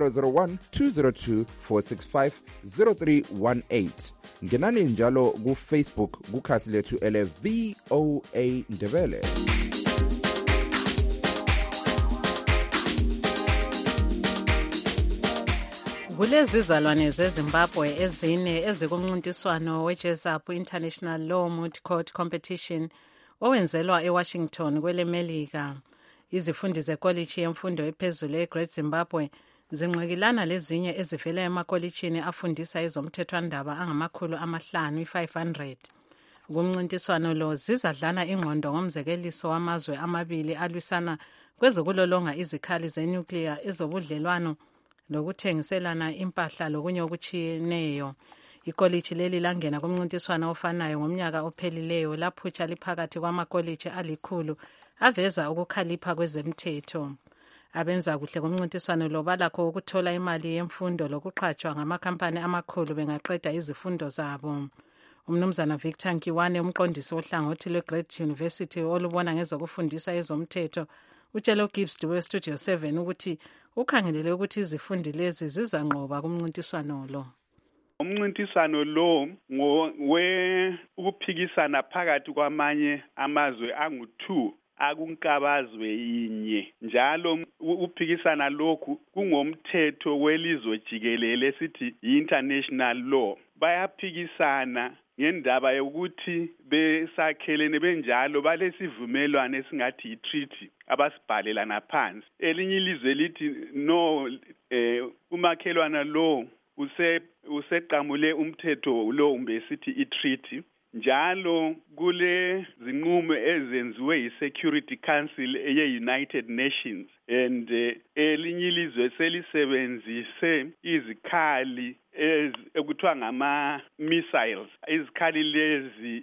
001-202-465-0318. Ngenani njalo ku-Facebook kukhasi lethu ele VOA Ndebele. Kulezi izalwane zeZimbabwe ezine ezikumncintiswano weJESAP International Law Moot Court Competition owenzelwa eWashington kwelemelika. Izifundi zekoliji yemfundo ephezulu eGreat Zimbabwe zinqikilana lezinye ezivela emakolitshini afundisa ezomthethwandaba angama-500. Kumncintiswano lo zizadlana ingqondo ngomzekeliso wamazwe amabili alwisana kwezokulolonga izikhali zenuclear, ezobudlelwano lokuthengiselana impahla lokunye okutshiyeneyo. Ikoliji leli langena kumncintiswano ofanayo ngomnyaka ophelileyo laphutsha liphakathi kwamakoliji alikhulu aveza ukukhalipha kwezemthetho. Abenza kuhle kumncintiswano lo balakho ukuthola imali yemfundo lokuqhatshwa ngamakhampani amakhulu bengaqeda izifundo zabo. Umnumzana Victor Nkiwane, umqondisi wohlangothi lweGreat University olubona ngezokufundisa ezomthetho, utshelo Gibbs weStudio 7 ukuthi ukhangelele ukuthi izifundi lezi zizanqoba kumncintiswano lo. Umncintiswano lo ukuphikisana phakathi kwamanye amazwe angu-2 akunkabazwe yinye. Njalo ukuphikisana lokhu kungomthetho welizwe jikelele sithi international law. Bayaphikisana ngendaba yokuthi besakhelene benjalo balesivumelwano esingathi i-treaty abasibhalelana phansi. Elinye ilizwe lithi no, umakhelwana lo useqamule umthetho lo umbe sithi i-treaty. Njalo kule zinqumo ezenziwe yi-Security Council ye-United Nations and elinye ilizwe selisebenzise izikhali ekuthiwa ngama-missiles. Izikhali lezi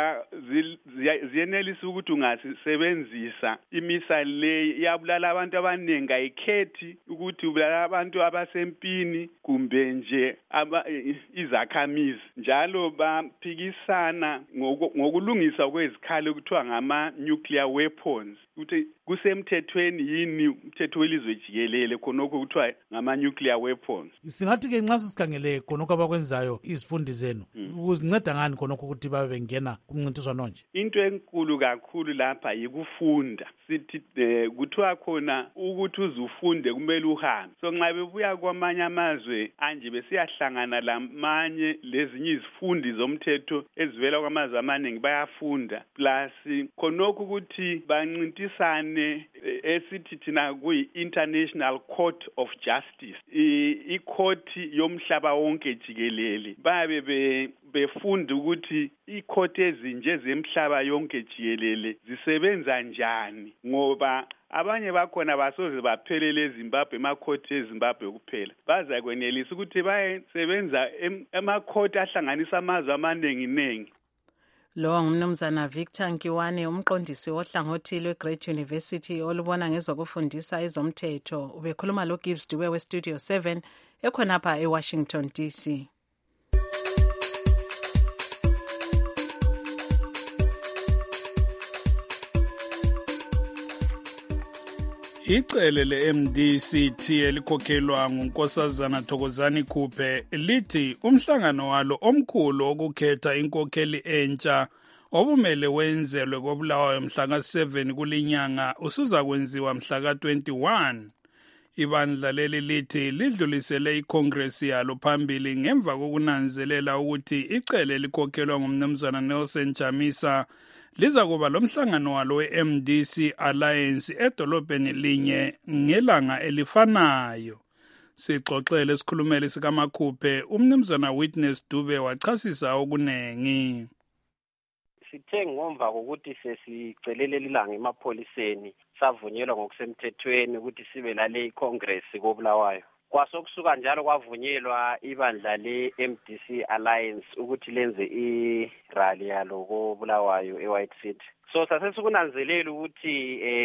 ziyenelisa ukuthi ungasebenzisa i-missile le iyabulala abantu abaningi, ayikhethi ukuthi ubulala abantu abasempini kumbe nje izakhamizi. Njalo baphikisana ngokulungisa kwezikhali ekuthiwa ngama-nuclear weapons, ukuthi kusemthethweni yini umthetho welizwe jikelele khonokho kuthiwa ngama-nuclear weapons. Singathi-ke nxa sisikhangele khonokho abakwenzayo izifundi zenu ukuzinceda ngani khonokho ukuthi babe bengena kumncintiswano nje? Into enkulu kakhulu lapha yikufunda. Sithi kuthiwa khona ukuthi uzufunde kumele uhambe. So nxa bebuya kwamanye amazwe anje besiyahlangana lamanye lezinye izifundi zomthetho ezivela kwamazwe amaningi bayafunda. Plus khonokho ukuthi bancintisane esithi thina kuyi-International Court of Justice, ikhoti yomhlaba wonke jikelele. Babe befunda ukuthi ikhoti ezinje ezemhlaba yonke jikelele zisebenza njani, ngoba abanye bakhona basoze baphelele eZimbabwe, emakhoti eZimbabwe kuphela. Baza kwenelisa ukuthi bayesebenza emakhoti ahlanganisa amazwe amaningi. Lo ngumnumzana Victor Nkiwane, umqondisi wohlangothi lweGreat University olubona ngezokufundisa ezomthetho. Ubekhuluma lo Gibbs weStudio 7 ekhonapha eWashington DC. Icele le-MDCT elikhokhelwa nguNkosazana Thokozani Khuphe lithi umhlangano walo omkhulu okukhetha inkokheli entsha obumele wenzelwe koBulawayo mhla ka-7 kulinyanga usuza kwenziwa mhla ka-21. Ibandla leli lithi lidlulisele iCongress yalo phambili ngemva kokunanzelela ukuthi icele likhokhelwa ngumnumzana Nelson Chamisa liza kuba lomhlangano walo we-MDC Alliance edolobheni linye ngelanga elifanayo. Sixoxele isikhulumeli sikaMakhuphe umnumzana Witness Dube wachasisa okunengi. Sithe ngomva kokuthi sesicelele lilanga emapholiseni savunyelwa ngokusemthethweni ukuthi sibe lale iCongress koBulawayo. Kwasokusuka njalo kwavunyelwa ibandla le-MDC Alliance ukuthi lenze irally yalo koBulawayo eWhite City. So sasesikunanzelela ukuthi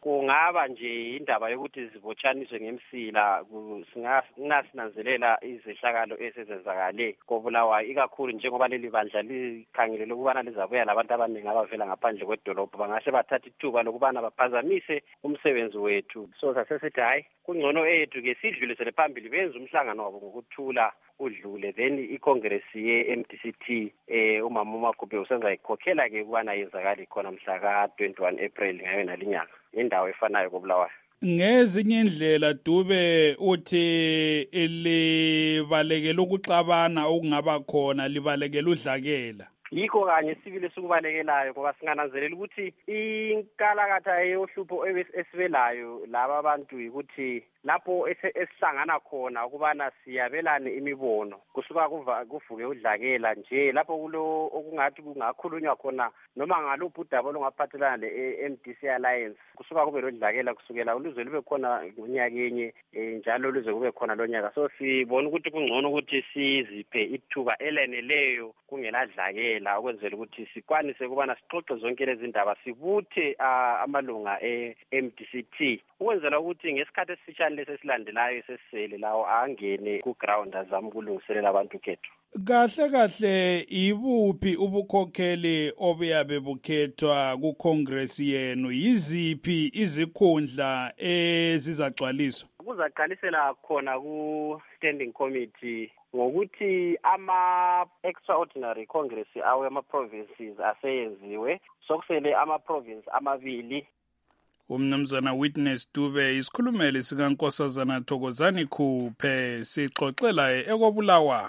kungaba nje indaba yokuthi zibotshaniswe ngemsila singasinanzelela izehlakalo esezenzakale koBulawayo ikakhulu njengoba leli bandla likhangelele ukubana lizabuya labantu abaningi abavela ngaphandle kwedolobho bangahle bathatha ithuba lokubana baphazamise umsebenzi wethu. So sasesithi hayi kungcono ethu-ke sidlulisele phambili benze umhlangano wabo ngokuthula udlule, then iCongress ye-MDCT umama uMagube usenzayikhokhela-ke ukubana yenzakali khona mhla ka-21 April ngayo nalinyanga indawo efanayo koBulawayo. Ngezinye indlela Dube uthi libalekela ukuxabana okungaba khona, libalekela udlakela. Yikho kanye sibile sikubalekelayo ngoba singananzelela ukuthi inkalakatha yohlupho esibelayo laba abantu ukuthi lapho esihlangana khona ukubana siyabelane imibono kusuka kuvuke udlakela nje lapho kulo okungathi kungakhulunywa khona noma ngaluphi udaba olungaphathelana le-MDC Alliance kusuka kube lodlakela kusukela uluze lube khona ngonyaka yenye njalo luze kube khona lonyaka. So sibona ukuthi kungcono ukuthi siziphe ithuba eleneleyo kungeladlakela ukwenzela ukuthi sikwanise ukubana sixoxe zonke lezi ndaba sibuthe amalunga e-MDCT ukwenzela ukuthi ngesikhathi esifitshane lesesilandelayo sesisele lawo angene ku-ground azama ukulungiselela abantu khethu. Kahle ibuphi ubukhokheli obuyabe bukhethwa kuCongress yenu? Yiziphi izikhundla ezizagcwaliswa? Kuzaqalisela khona ku-standing committee ngokuthi ama-extraordinary congress awe ama-provinces aseyenziwe sokusele ama-province amabili. Umnumzana Witness Dube isikhulumeli sikaNkosazana Thokozani Khuphe sixoxela ekoBulawayo.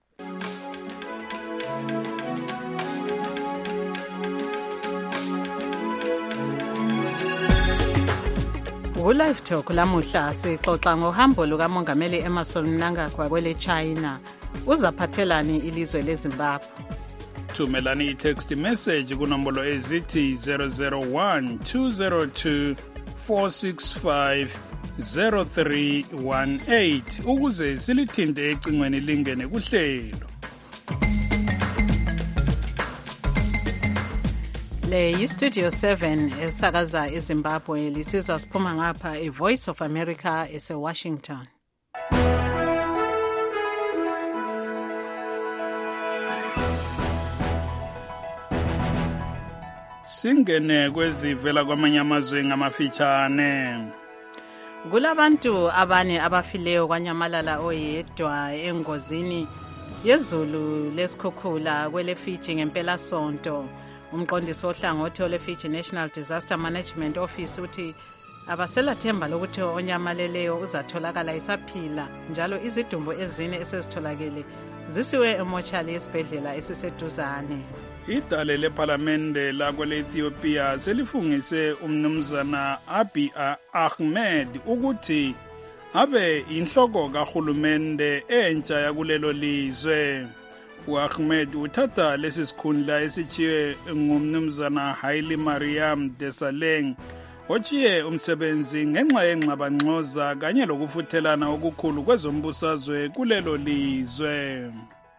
Live Talk lamuhla sixoxa ngohambo lukaMongameli Emmerson Mnangagwa kwele China. Uzaphathelani ilizwe leZimbabwe? Thumelani i-text message kunombolo ezithi 001-202-465-0318 ukuze silithinte ecingweni lingene kuhlelo. Le yi-Studio 7 esakaza eZimbabwe lisizwa siphuma ngapha i-Voice of America ese-Washington. Singene kwezivela kwamanye amazwe ngamafitshane. Kulabantu abane abafileyo kwanyamalala oyedwa engozini yezulu lesikhukhula kwele Fiji ngempela sonto. Umqondisi ohlangothi ole Fiji National Disaster Management Office uthi abaselathemba lokuthi onyamaleleyo uzatholakala isaphila njalo izidumbu ezine esezitholakele zisiwe emochali yesibhedlela esiseduzane. Idale leParlamente lakwele Ethiopia selifungise umnumzana Abiy Ahmed ukuthi abe inhloko kahulumende entsha yakulelo lizwe. uAhmed uthatha lesi sikhundla esichiwe ngumnumzana Haile Mariam Desalegn ochiye umsebenzi ngenxa yengxabangxoza kanye lokufuthelana okukhulu kwezombusazwe kulelo lizwe.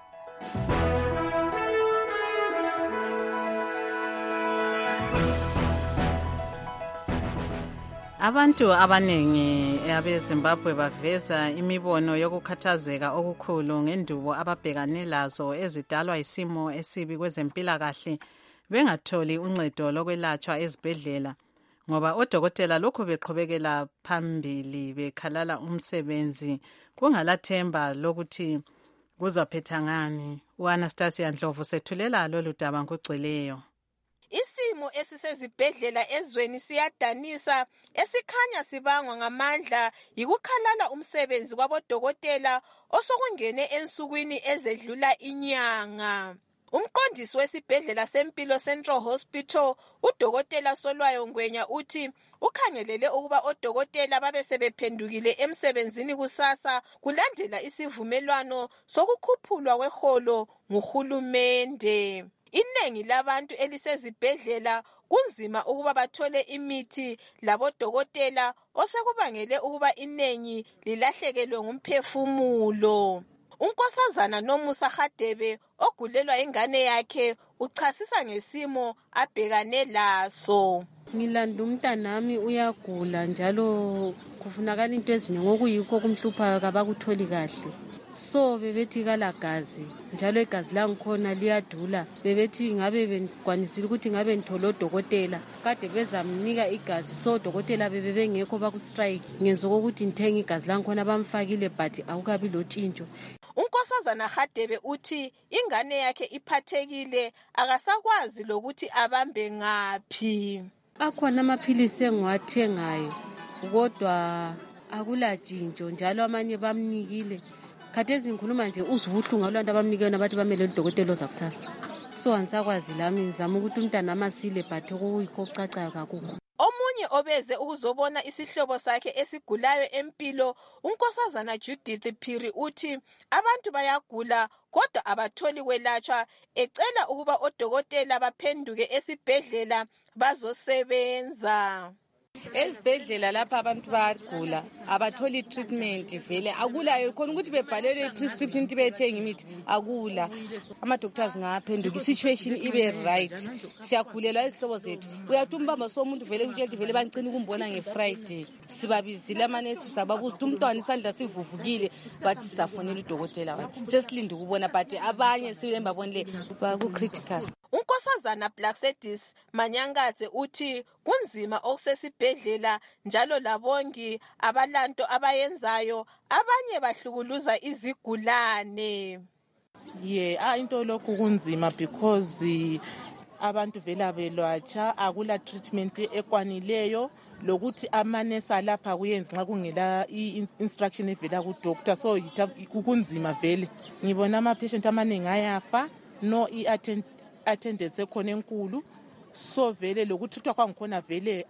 Abantu abanengi abeZimbabwe baveza imibono yokukhathazeka okukhulu ngendubo ababhekane lazo ezidalwa isimo esibi kwezempilakahle bengatholi uncedo lokwelatshwa ezibhedlela ngoba odokotela lokhu beqhubekela phambili bekhalala umsebenzi kungalathemba lokuthi kuzaphetha ngani. uAnastasia Ndlovu sethulela lolu daba ngogcweleyo. Isimo esisezibhedlela ezweni siyadanisa esikhanya sibangwa ngamandla yikukhalala umsebenzi kwabodokotela osokungene ensukwini ezedlula inyanga. Umqondisi wesibhedlela sempilo Central Hospital udokotela Solwayo Ngwenya uthi ukhangelele ukuba odokotela babe sebephendukile emsebenzini kusasa kulandela isivumelwano sokukhuphulwa kweholo nguhulumende. Inengi labantu elisezibhedlela kunzima ukuba bathole imithi labodokotela osekubangele ukuba inengi lilahlekelwe ngumphefumulo. unkosazana Nomusa Hadebe ogulelwa ingane yakhe uchasisa ngesimo abhekane laso. Ngilanda umntanami uyagula njalo kufunakala into eziningi okuyikho kumhluphayo kabakutholi kahle. So bebethi kalagazi njalo igazi langikhona liyadula. Bebethi ngabe benikwanisile ukuthi ngabe ngithola odokotela kade bezamnika igazi, so odokotela bebengekho bakustrike. Ngenza ukuthi ngithenga igazi langikhona bamfakile but awukabi lotshintsho. Unkosazana Hadebe uthi ingane yakhe iphathekile akasakwazi lokuthi abambe ngaphi. Akhona amaphilisi engiwathengayo kodwa akulatshintsho njalo amanye bamnikile. Khathesi ngikhuluma nje uzubuhlungu abantu abamnikene abathi bamele udokotela ozakusasa. So angisakwazi lami ngizama ukuthi umntana amasile but okuyikho kucacayo kakukho. Omunye obeze ukuzobona isihlobo sakhe esigulayo empilo, unkosazana Judith Phiri uthi abantu bayagula kodwa abatholi kwelatshwa, ecela ukuba odokotela baphenduke esibhedlela bazosebenza. Esibhedlela lapha abantu bayagula abatholi treatment vele akulayo khona ukuthi bebhalelwe i-prescription ukuthi bethenga imithi akula. Ama-doctors ngaphenduka i-situation ibe right. Siyagulela izihlobo zethu uyathi umbamba somuntu vele kutshela vele bancine ukumbona nge-Friday sibabizile amanesi sababuza ukuthi umntwana isandla sivuvukile bathi sizafonela udokotela wakhe sesilinde ukubona but abanye sibembabonile baku-critical. Unkosazana Blacksedis Manyangadze uthi kunzima okusesibhedlela njalo labongi abalanto abayenzayo abanye bahlukuluza izigulane. Into lokhu kunzima because abantu vela belwatsha akula treatment ekwanileyo lokuthi amanesi alapha kuyenza nxa kungela i-instruction evela kudoctor, so kunzima vele. Ngibona ama-patient amaningi ayafa no attendance ekhona enkulu, so vele lokuthuthwa kwangikhona vele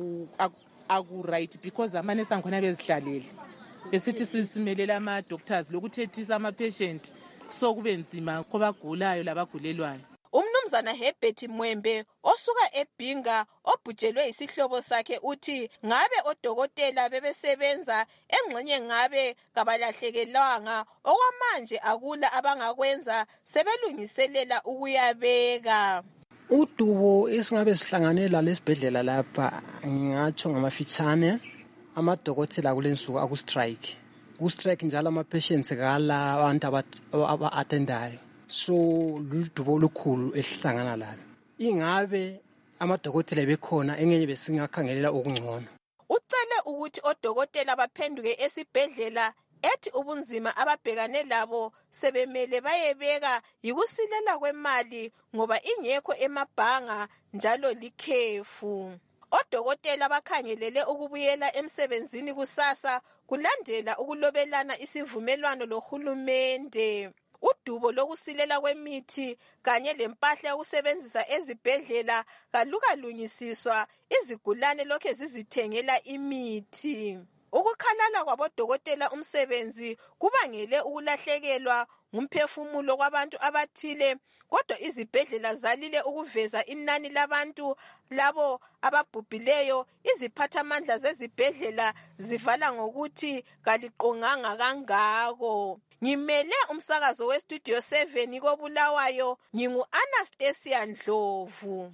aku-right because amanesi angikhona bezihlalele besithi sisimelela ama-doctors lokuthethisa ama-patient, so kube nzima kwabagulayo labagulelwayo. Umnumzana Herbert Mwembe osuka eBhinga obhujelwe isihlobo sakhe uthi ngabe odokotela bebesebenza engxenye ngabe kabalahlekelwanga, okwamanje akula abangakwenza sebelungiselela ukuyabeka. Udubo esingabe sihlanganela lesibhedlela lapha ngingatsho ngamafitshane amadokotela kulensuku akustrike. Kustrike njalo ama-patients kala abantu aba-attendayo. So ludubo olukhulu esihlangana lalo. Ingabe amadokotela bekhona engeke besingakhangelela okungcono. Ucele ukuthi odokotela baphenduke esibhedlela, ethi ubunzima ababhekane labo sebemele bayebeka yikusilela kwemali ngoba ingekho emabhanga njalo likhefu. Odokotela bakhangelele ukubuyela emsebenzini kusasa kulandela ukulobelana isivumelwano lohulumende. Udubo lokusilela kwemithi kanye lempahla yokusebenzisa ezibhedlela kalukalungisiswa, izigulane lokhe zizithengela imithi. Ukukhalala kwabodokotela umsebenzi kubangele ukulahlekelwa ngumphefumulo kwabantu abathile, kodwa izibhedlela zalile ukuveza inani labantu labo ababhubhileyo. Iziphathamandla zezibhedlela zivala ngokuthi kaliqonganga kangako. Ngimele umsakazo weStudio 7 koBulawayo, ngingu-Anastasia Ndlovu.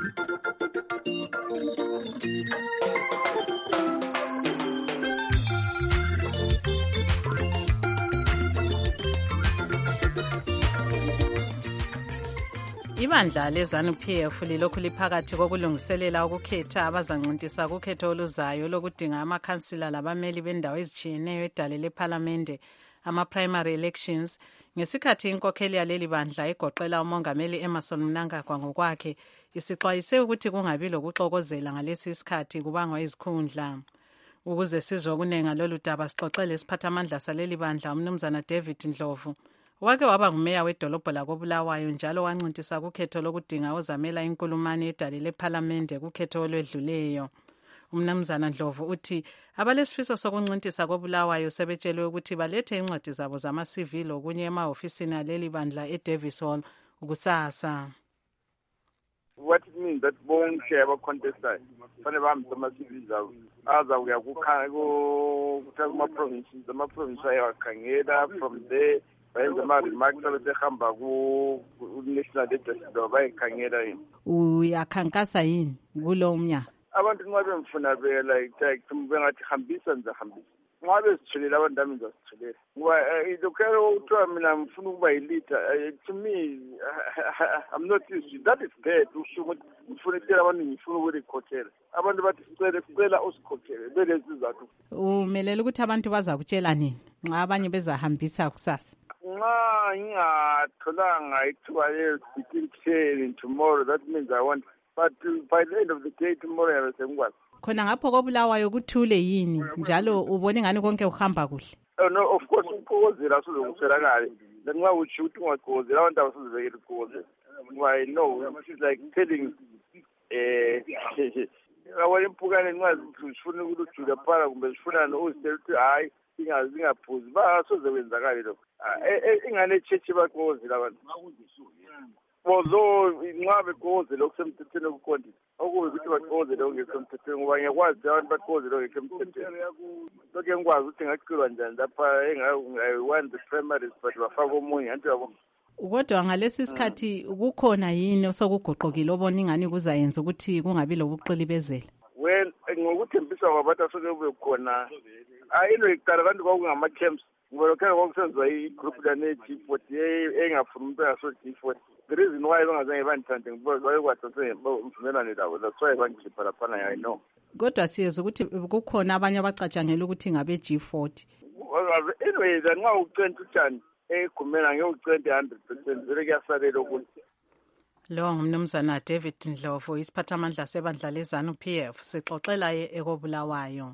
Ibandla leZANU-PF lilokhu liphakathi kokulungiselela ukukhetha abazancintisa kukhetho oluzayo lokudinga amakhansila labameli bendawo ezitshiyeneyo edale lephalamende, ama-primary elections, ngesikhathi inkokheli yaleli bandla igoqela umongameli Emmerson Mnangagwa ngokwakhe isixwayise ukuthi kungabi lokuxokozela ngalesi isikhathi kubangwa izikhundla. Ukuze sizwe okunengi lolu daba sixoxele isiphathamandla saleli bandla umnumzana David Ndlovu. Wake waba ngumeya wedolobho lakoBulawayo njalo wancintisa kukhetho lokudinga ozamela inkulumane edale lephalamende kukhetho olwedluleyo. Umnumzana Ndlovu uthi abalesifiso sokuncintisa koBulawayo sebetshelwe ukuthi balethe incwadi zabo zama-CV lokunye emahofisini aleli bandla eDavis Hall kusasa. What it means that bonke abacontestayo fanele bahambise ama-CV zabo azakuya kuma-provinces, ama-province ayawakhangela, from there bayenza ama-remarks abesehamba ku-national legislature bayikhangela yini. Uyakhankasa yini kulo mnyaka? Abantu nxa bemfuna like bengathi hambisa nizahambisa, nxa bezithulela abantu nami ngizazithulela ngoba lokho kuthiwa mina ngifuna ukuba yi-leader. To me I'm not used. That is bad. Usho ukuthi ngifuna ukutshela abantu ngifuna ukurikhokhela abantu bathi sicela usikhokhele belezi izathu. Umelela ukuthi abantu baza kutshela nini nxa abanye bezahambisa kusasa? Nxa ngingatholanga ithuba le-between tomorrow, that means I want. But by the end of the day tomorrow yabe sengikwazi. Khona ngapho koBulawayo kuthule yini njalo ubone ngani konke uhamba kuhle? No, of course ukukozela asizokutholakala. Nxa uthi ungakozela abantu abasizibekela ukukozela. Why no, it's like telling awale impukane nxa zifuna ukujula phala kumbe zifuna uzitela ukuthi hayi ingaphuzi basoze kwenzakala lokho. Ingane echechi bakozela abantu. Although nxa bekozela okusemthethweni okuqondile okubi ukuthi bakozele okungekho emthethweni ngoba ngiyakwazi abantu bakozele okungekho emthethweni. Lokho ngikwazi ukuthi ngacilwa njani lapha I-won the primaries but bafaka omunye anti yabo. Kodwa ngalesi sikhathi kukhona yini osokuguqukile obona ingani kuzayenza ukuthi kungabi lobuqilibezela? Well, ngokuthembisa kwabantu asoke kube khona ayilo iqala kanti kwakungama-camps ngoba lokho kwakusenziwa igroup lane-G40 engafuni umuntu engaso-G40. The reason why bangazange bandithande because bayekwathi mvumelane labo, that's why bangikhipha laphana. I know. Kodwa siyeza ukuthi kukhona abanye abacatshangela ukuthi ngabe G40. Anyway, nxa ucenta utshani egumela ngiyocenta 100% vele kuyasalela ukuthi. Lo ngumnumzana David Ndlovu, isiphathamandla sebandla lezanu PF, sixoxela ekoBulawayo.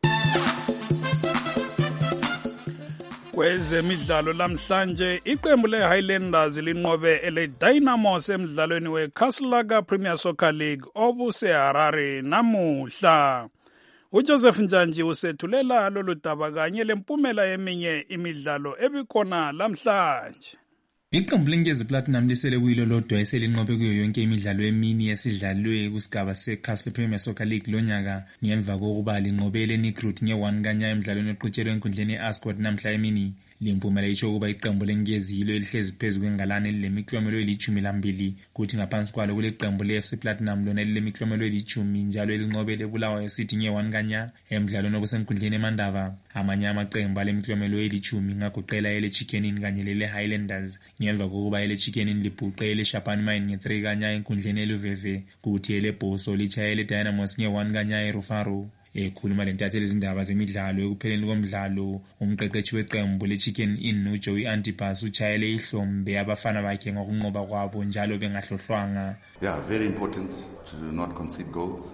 Kwezemidlalo lamhlanje iqembu le-Highlanders linqobe ele-Dynamos emdlalweni we-Castle Premier Soccer League obuseHarare namuhla. UJoseph Njanji usethulela lolu daba kanye lempumela yeminye imidlalo ebikhona lamhlanje. Iqembu leNkezi Platinum lisele kuyilo lodwa eselinqobe kuyo yonke imidlalo emini esidlalwe kusigaba se-Castle Premier Soccer League lonyaka ngemva kokuba linqobele Nikrut nge-1 kanya emidlalweni oqhutshelwe enkundleni e-Ascot namhla emini. Limpumela itsho ukuba iqembu leNkezi yilo elihlezi phezu kwengalane lilemiklomelo eli-12 kuthi ngaphansi kwalo kuleqembu le-FC Platinum lona lilemiklomelo eli-10 njalo elinqobele eBulawayo City nge-1 kanya emidlalweni obusenkundleni eMandava. Amanye amaqembu alemiklomelo eli-10 ngagoqela ele-Chicken Inn kanye lele-Highlanders ngemva kokuba ele-Chicken Inn libhuqe ele-Shapan Mine nge-3 kanya enkundleni eLuveve kuthi ele-Boso litshaya ele-Dynamos nge-1 kanya eRufaro. Ekhuluma lentatheli izindaba zemidlalo ekupheleni komdlalo, umqeqeshi weqembu le-Chicken Inn uJoey Antipas utshayele ihlombe abafana bakhe ngokunqoba kwabo njalo bengahlohlwanga. Yeah, very important to not concede goals.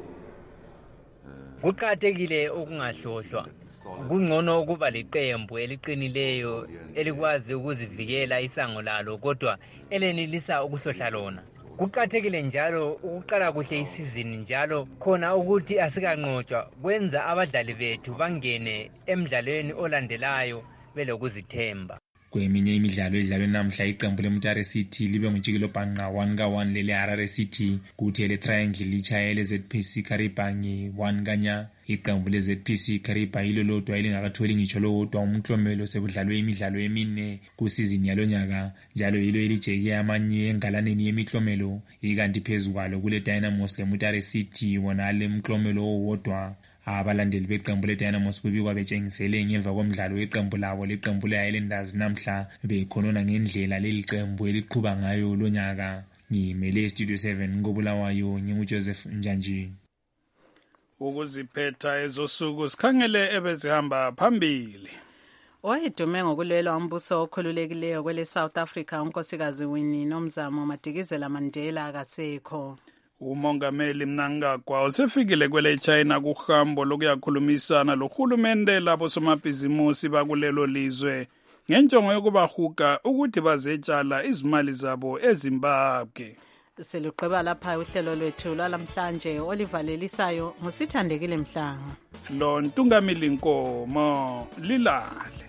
Kuqakathekile ukungahlohlwa. Kungcono ukuba liqembu eliqinileyo elikwazi ukuzivikela isango lalo kodwa elenelisa ukuhlohla lona. Kuqakathekile njalo ukuqala kuhle isizini njalo khona ukuthi asikanqotshwa kwenza abadlali bethu bangene emidlalweni olandelayo belokuzithemba. Kweminye imidlalo edlalwe namhla iqembu leMutare City libe ngujikelo bhanqa 1-1 lele-Harare City kuthi ele-Triangle litshaya le-ZPC Kariba nge-1 kanya. Iqembu le-ZPC Kariba yilo lodwa elingakatholi ngitsho lowodwa umklomelo sekudlalwe imidlalo emine kusizini yalonyaka njalo yilo elijeke amanye engalaneni yemiklomelo ikanti phezu kwalo kule-Dynamos leMutare City wona alemklomelo owodwa. Abalandeli beqembu le-Dynamos kubikwa betshengisele ngemva komdlalo weqembu labo leqembu le-Highlanders namhla bekhonona ngendlela leli qembu eliqhuba ngayo lonyaka. Ngimele Studio 7 koBulawayo nginguJoseph Njanji. Ukuziphetha ezosuku sikhangele ebezihamba phambili. Owayedume ngokulwela umbuso okhululekileyo kwele South Africa unkosikazi Winnie Nomzamo Madikizela Mandela akasekho. Umongameli Mnangagwa usefikile kwele China kuhambo lokuyakhulumisana lohulumende labo somabhizimusi bakulelo lizwe ngenjongo yokubahuga ukuthi bazetshala izimali zabo eZimbabwe. Seluqheba lapha uhlelo lwethu lwalamhlanje olivalelisayo ngusithandekile Mhlanga. Lo Ntungamili Nkomo lilale.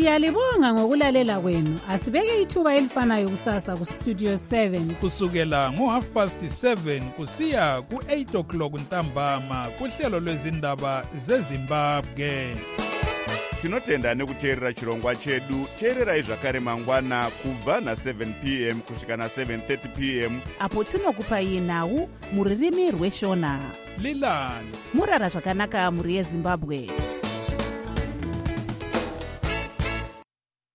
Siyalibonga ngokulalela kwenu. Asibeke ithuba elifanayo kusasa ku Studio 7 kusukela ngo7:30 kusiya ku8 o'clock ntambama kuhlelo lwezindaba zeZimbabwe. Tinotenda nekuteerera chirongwa chedu. Teererai zvakare mangwana kubva na7 p.m. kusvika na7:30 p.m. apo tinokupai nhau muririmi rweshona. Lilani murara zvakanaka muri yeZimbabwe.